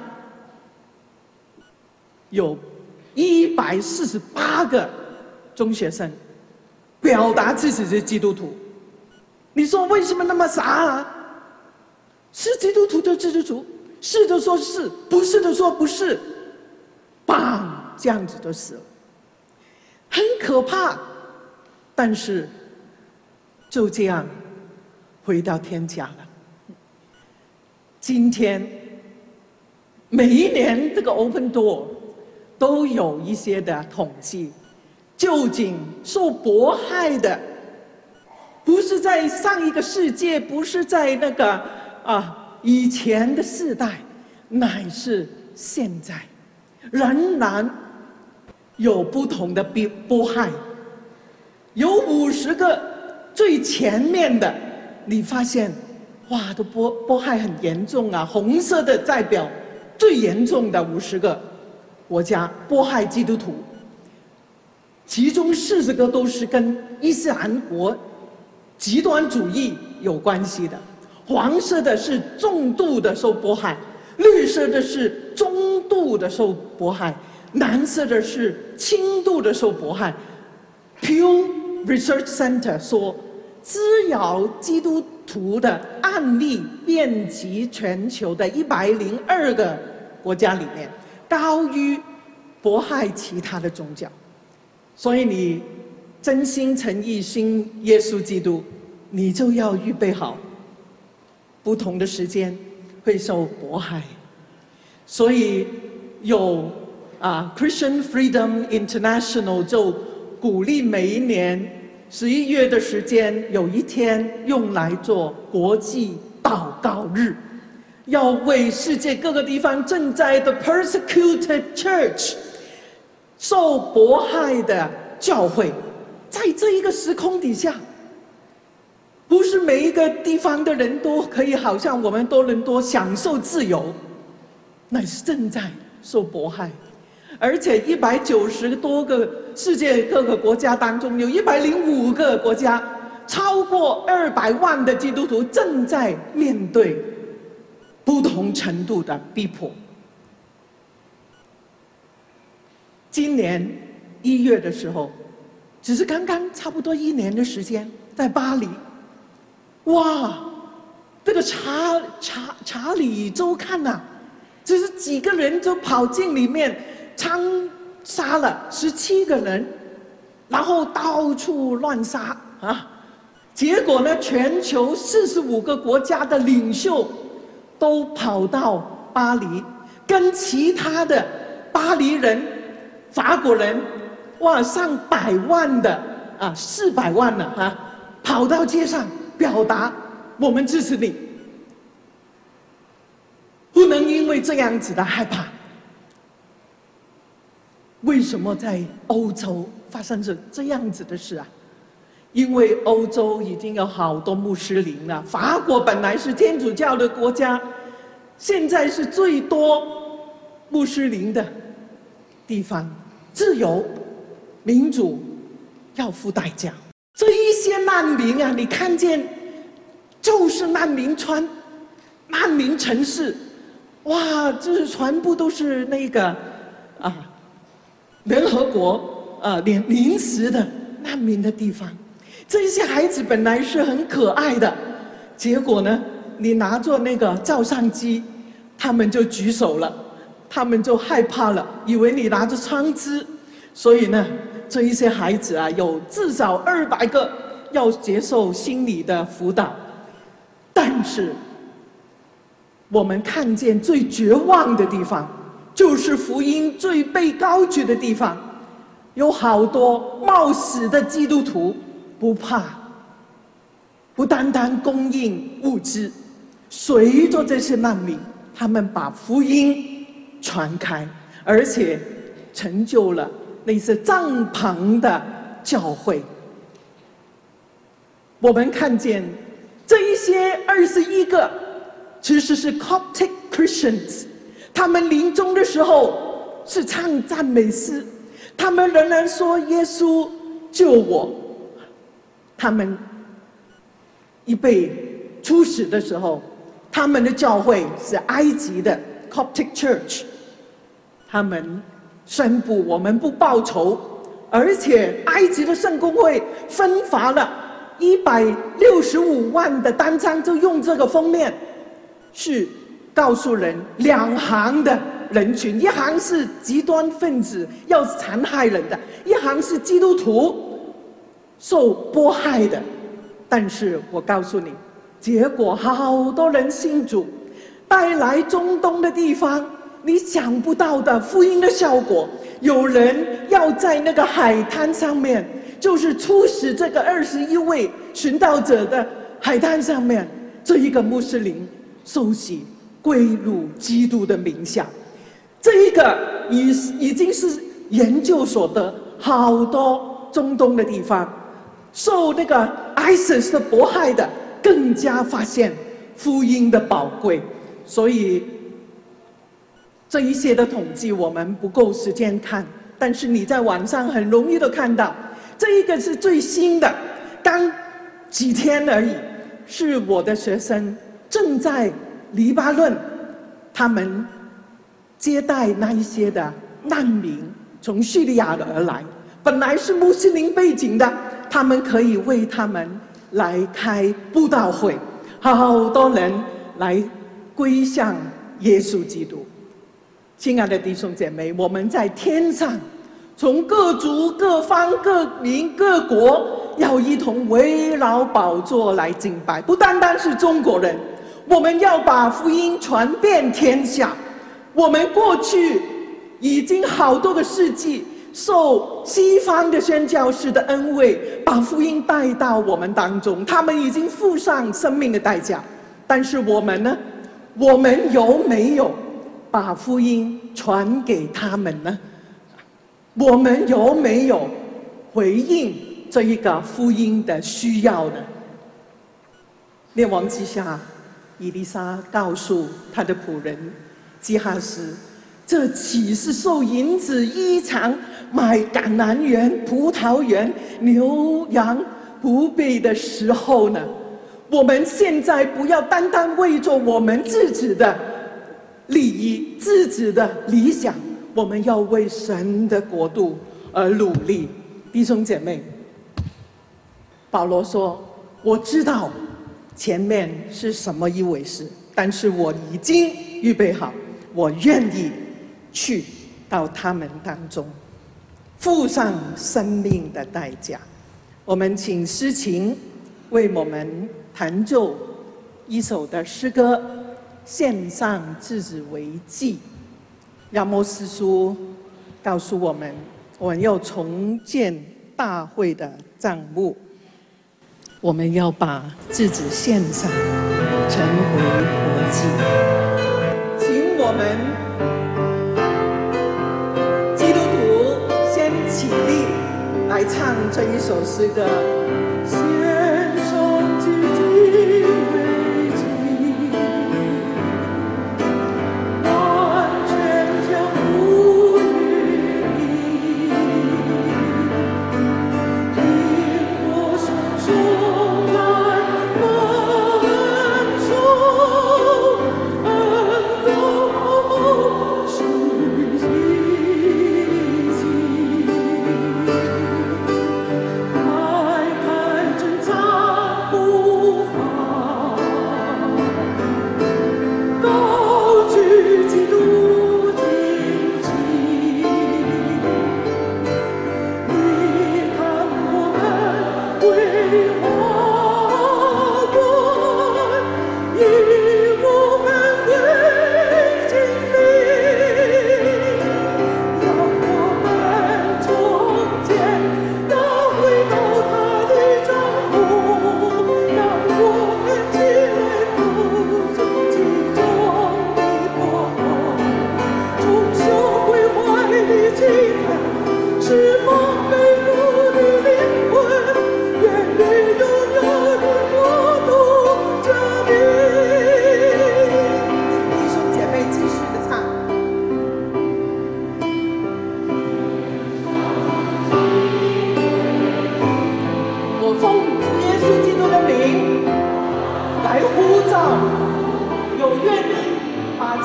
有一百四十八个中学生表达自己是基督徒。你说为什么那么傻啊？是基督徒就基督徒，是的说是，不是的说不是，砰，这样子就死了，很可怕。但是就这样回到天家了。今天每一年这个 Open Door 都有一些的统计，究竟受迫害的不是在上一个世界，不是在那个啊以前的世代，乃是现在仍然有不同的迫害。有五十个最前面的，你发现哇，都迫迫害很严重啊！红色的代表最严重的五十个国家迫害基督徒，其中四十个都是跟伊斯兰国极端主义有关系的。黄色的是重度的受迫害，绿色的是中度的受迫害，蓝色的是轻度的受迫害。Pew Research Center 说，滋扰基督徒的案例遍及全球的一百零二个国家里面，高于迫害其他的宗教。所以你真心诚意信耶稣基督，你就要预备好，不同的时间会受迫害。所以有啊 Christian Freedom International 就鼓励每一年十一月的时间有一天用来做国际祷告日，要为世界各个地方正在的 persecuted church 受迫害的教会，在这一个时空底下，不是每一个地方的人都可以好像我们多伦多享受自由，乃是正在受迫害。而且一百九十多个世界各个国家当中，有一百零五个国家，超过二百万的基督徒正在面对不同程度的逼迫。今年一月的时候，只是刚刚差不多一年的时间，在巴黎，哇，这个查查查理周刊呐、啊，只是几个人就跑进里面。枪杀了十七个人，然后到处乱杀啊！结果呢，全球四十五个国家的领袖都跑到巴黎，跟其他的巴黎人、法国人，哇，上百万的啊，四百万了啊，跑到街上表达我们支持你，不能因为这样子的害怕。为什么在欧洲发生着这样子的事啊？因为欧洲已经有好多穆斯林了。法国本来是天主教的国家，现在是最多穆斯林的地方。自由、民主要付代价。这一些难民啊，你看见就是难民村、难民城市，哇，这全部都是那个啊。 联合国呃临临时的难民的地方。这些孩子本来是很可爱的，结果呢，你拿着那个照相机，他们就举手了，他们就害怕了，以为你拿着枪支。所以呢，这一些孩子啊，有至少二百个要接受心理的辅导。但是我们看见最绝望的地方，就是福音最被高举的地方，有好多冒死的基督徒不怕，不单单供应物资，随着这些难民，他们把福音传开，而且成就了那些帐篷的教会。我们看见这一些二十一个其实是 Coptic Christians， 他们临终的时候是唱赞美诗，他们仍然说耶稣救我。他们一被处死的时候，他们的教会是埃及的 Coptic Church， 他们宣布我们不报仇，而且埃及的圣公会分发了一百六十五万的单张，就用这个封面，是告诉人两行的人群，一行是极端分子要残害人的，一行是基督徒受迫害的。但是我告诉你，结果好多人信主，带来中东的地方你想不到的福音的效果。有人要在那个海滩上面，就是处死这个二十一位寻道者的海滩上面，这一个穆斯林受洗归入基督的名下。这一个已已经是研究所得，好多中东的地方受那个 ISIS 的迫害的，更加发现福音的宝贵。所以这一些的统计我们不够时间看，但是你在网上很容易的看到，这一个是最新的，刚几天而已，是我的学生正在黎巴嫩，他们接待那一些的难民从叙利亚而来，本来是穆斯林背景的，他们可以为他们来开布道会，好多人来归向耶稣基督。亲爱的弟兄姐妹，我们在天上，从各族各方各民各国要一同围绕宝座来敬拜，不单单是中国人，我们要把福音传遍天下。我们过去已经好多个世纪受西方的宣教士的恩惠，把福音带到我们当中，他们已经付上生命的代价。但是我们呢？我们有没有把福音传给他们呢？我们有没有回应这一个福音的需要呢？列王记下，以利沙告诉他的仆人基哈斯，这岂是受银子衣裳买橄榄园、葡萄园、牛羊不备的时候呢？我们现在不要单单为着我们自己的利益、自己的理想，我们要为神的国度而努力。弟兄姐妹，保罗说，我知道前面是什么一回事，但是我已经预备好，我愿意去到他们当中，付上生命的代价。我们请诗琴为我们弹奏一首的诗歌，献上自己为祭。亚摩斯书告诉我们，我们要重建大会的帐幕，我们要把自己献上，成为活祭。请我们基督徒先起立来唱这一首诗歌。献上自己为祭，完全降服于你，听我声颂来分手，恩高是奇迹。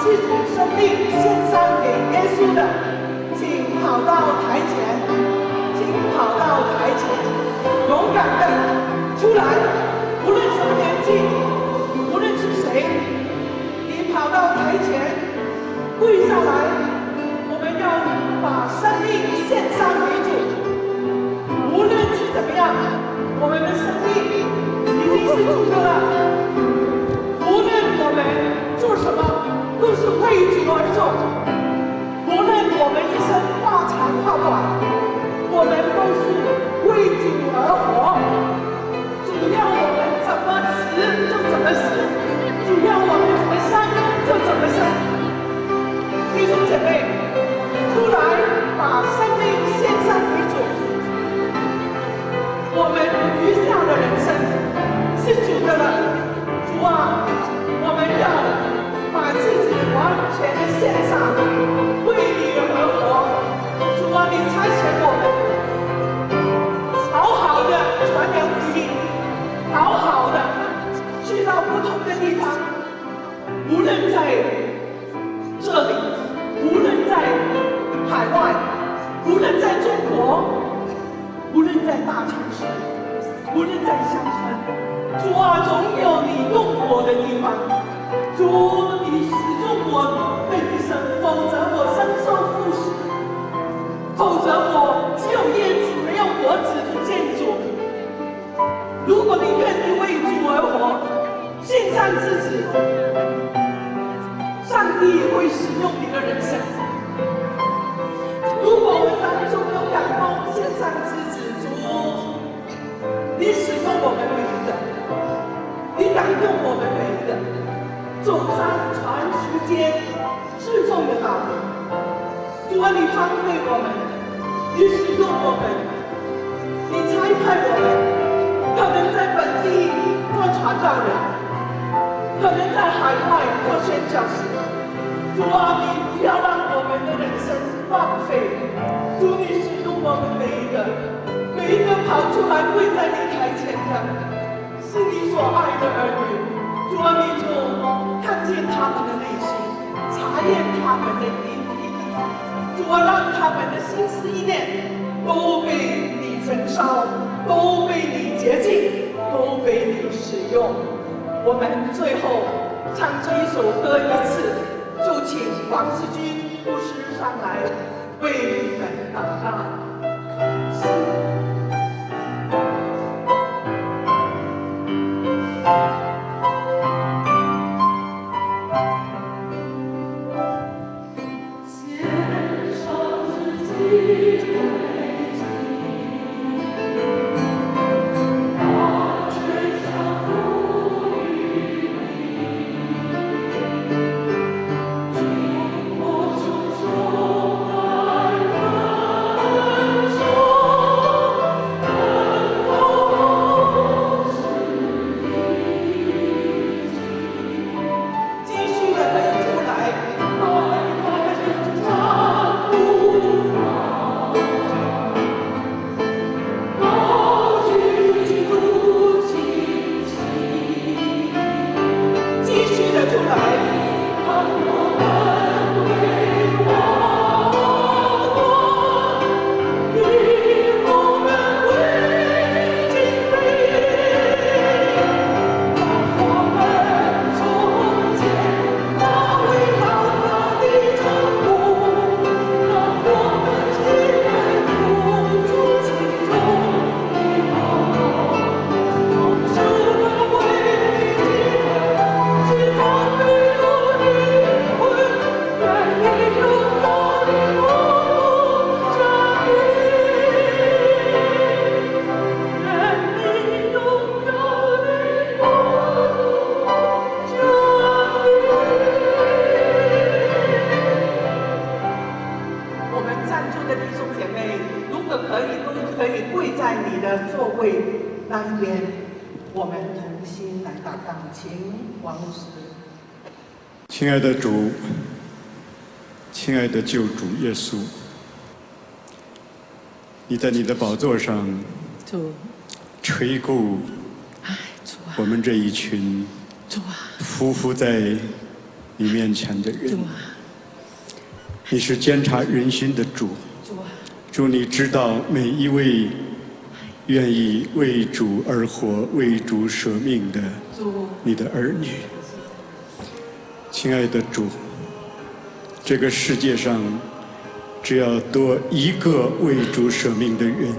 自己生命献上给耶稣的，请跑到台前，请跑到台前，勇敢的出来，无论什么年纪，无论是谁，你跑到台前，跪下来，我们要把生命献上给主。无论是怎么样，我们的生命已经是主的了。无论我们做什么，都是为主而做。无论我们一生话长话短，我们都是为主而活。主要我们怎么死就怎么死，主要我们怎么生就怎么生。弟兄姐妹，出来把生命献上给主。我们余下的人生是主的了。主啊，我们要把自己完全的献上，为你而活。主啊，你差遣我们好好的传扬福音，好好的去到不同的地方，无论在这里，无论在海外，无论在中国，无论在大城市，无论在乡村，主啊，总有你用我的地方。主，你使用我的一生，否则我身受腐蚀，否则我只有叶子没有果子不见主。如果你愿意为主而活，献上自己，上帝会使用你的人生。如果我们当中有感动，献上自己，主，你使用我们每一个，你感动我们每一个，走上传时间侍奉的道路。主啊，你装备我们，你使用我们，你差派我们，可能在本地做传道人，可能在海外做宣教士。主啊，你不要让我们的人生浪费。主，你使用我们每一个，每一个跑出来跪在你台前的，是你所爱的儿女。主啊，你就看见他们的内心，查验他们的灵意。主啊，让他们的心思意念都被你焚烧，都被你洁净，都被你使用。我们最后唱这一首歌一次，就请王志军牧师上来为你们祷告。 亲爱的主，亲爱的救主耶稣，你在你的宝座上垂顾我们这一群匍匐在你面前的人。 主啊， 你是监察人心的主。 主啊， 主，你知道每一位愿意为主而活、为主舍命的主， 你的儿女。亲爱的主，这个世界上只要多一个为主舍命的人，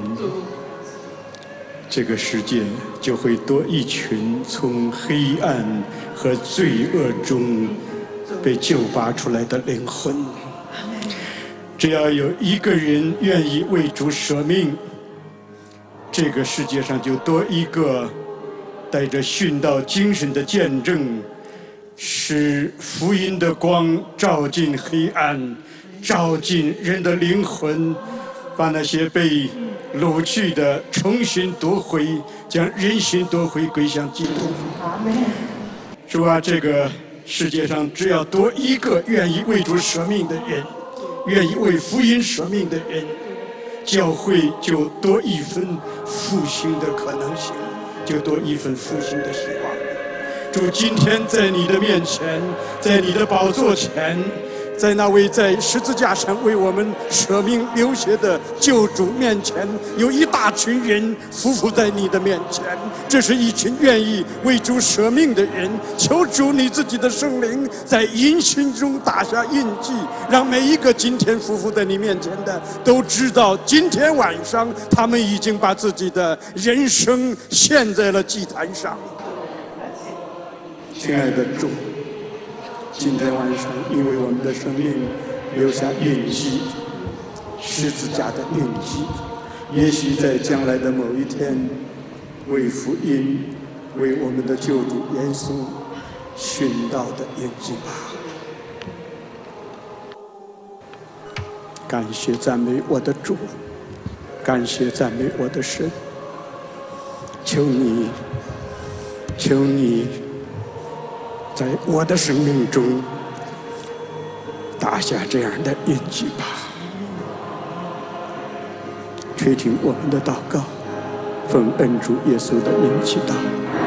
这个世界就会多一群从黑暗和罪恶中被救拔出来的灵魂。只要有一个人愿意为主舍命，这个世界上就多一个带着殉道精神的见证，使福音的光照进黑暗，照进人的灵魂，把那些被掳去的重新夺回，将人心夺回，归向基督。主啊，这个世界上只要多一个愿意为主舍命的人，愿意为福音舍命的人，教会就多一分复兴的可能性，就多一份复兴的希望。主，今天在你的面前，在你的宝座前，在那位在十字架上为我们舍命流血的救主面前，有一大群人匍匐在你的面前。这是一群愿意为主舍命的人。求主你自己的圣灵在人心中打下印记，让每一个今天匍匐在你面前的都知道，今天晚上他们已经把自己的人生献在了祭坛上。亲爱的主，今天晚上你为我们的生命留下印记，十字架的印记，也许在将来的某一天，为福音，为我们的救主耶稣殉道的印记吧。感谢赞美我的主，感谢赞美我的神，求你，求你在我的生命中打下这样的印记吧。垂听我们的祷告，奉恩主耶稣的名祈祷。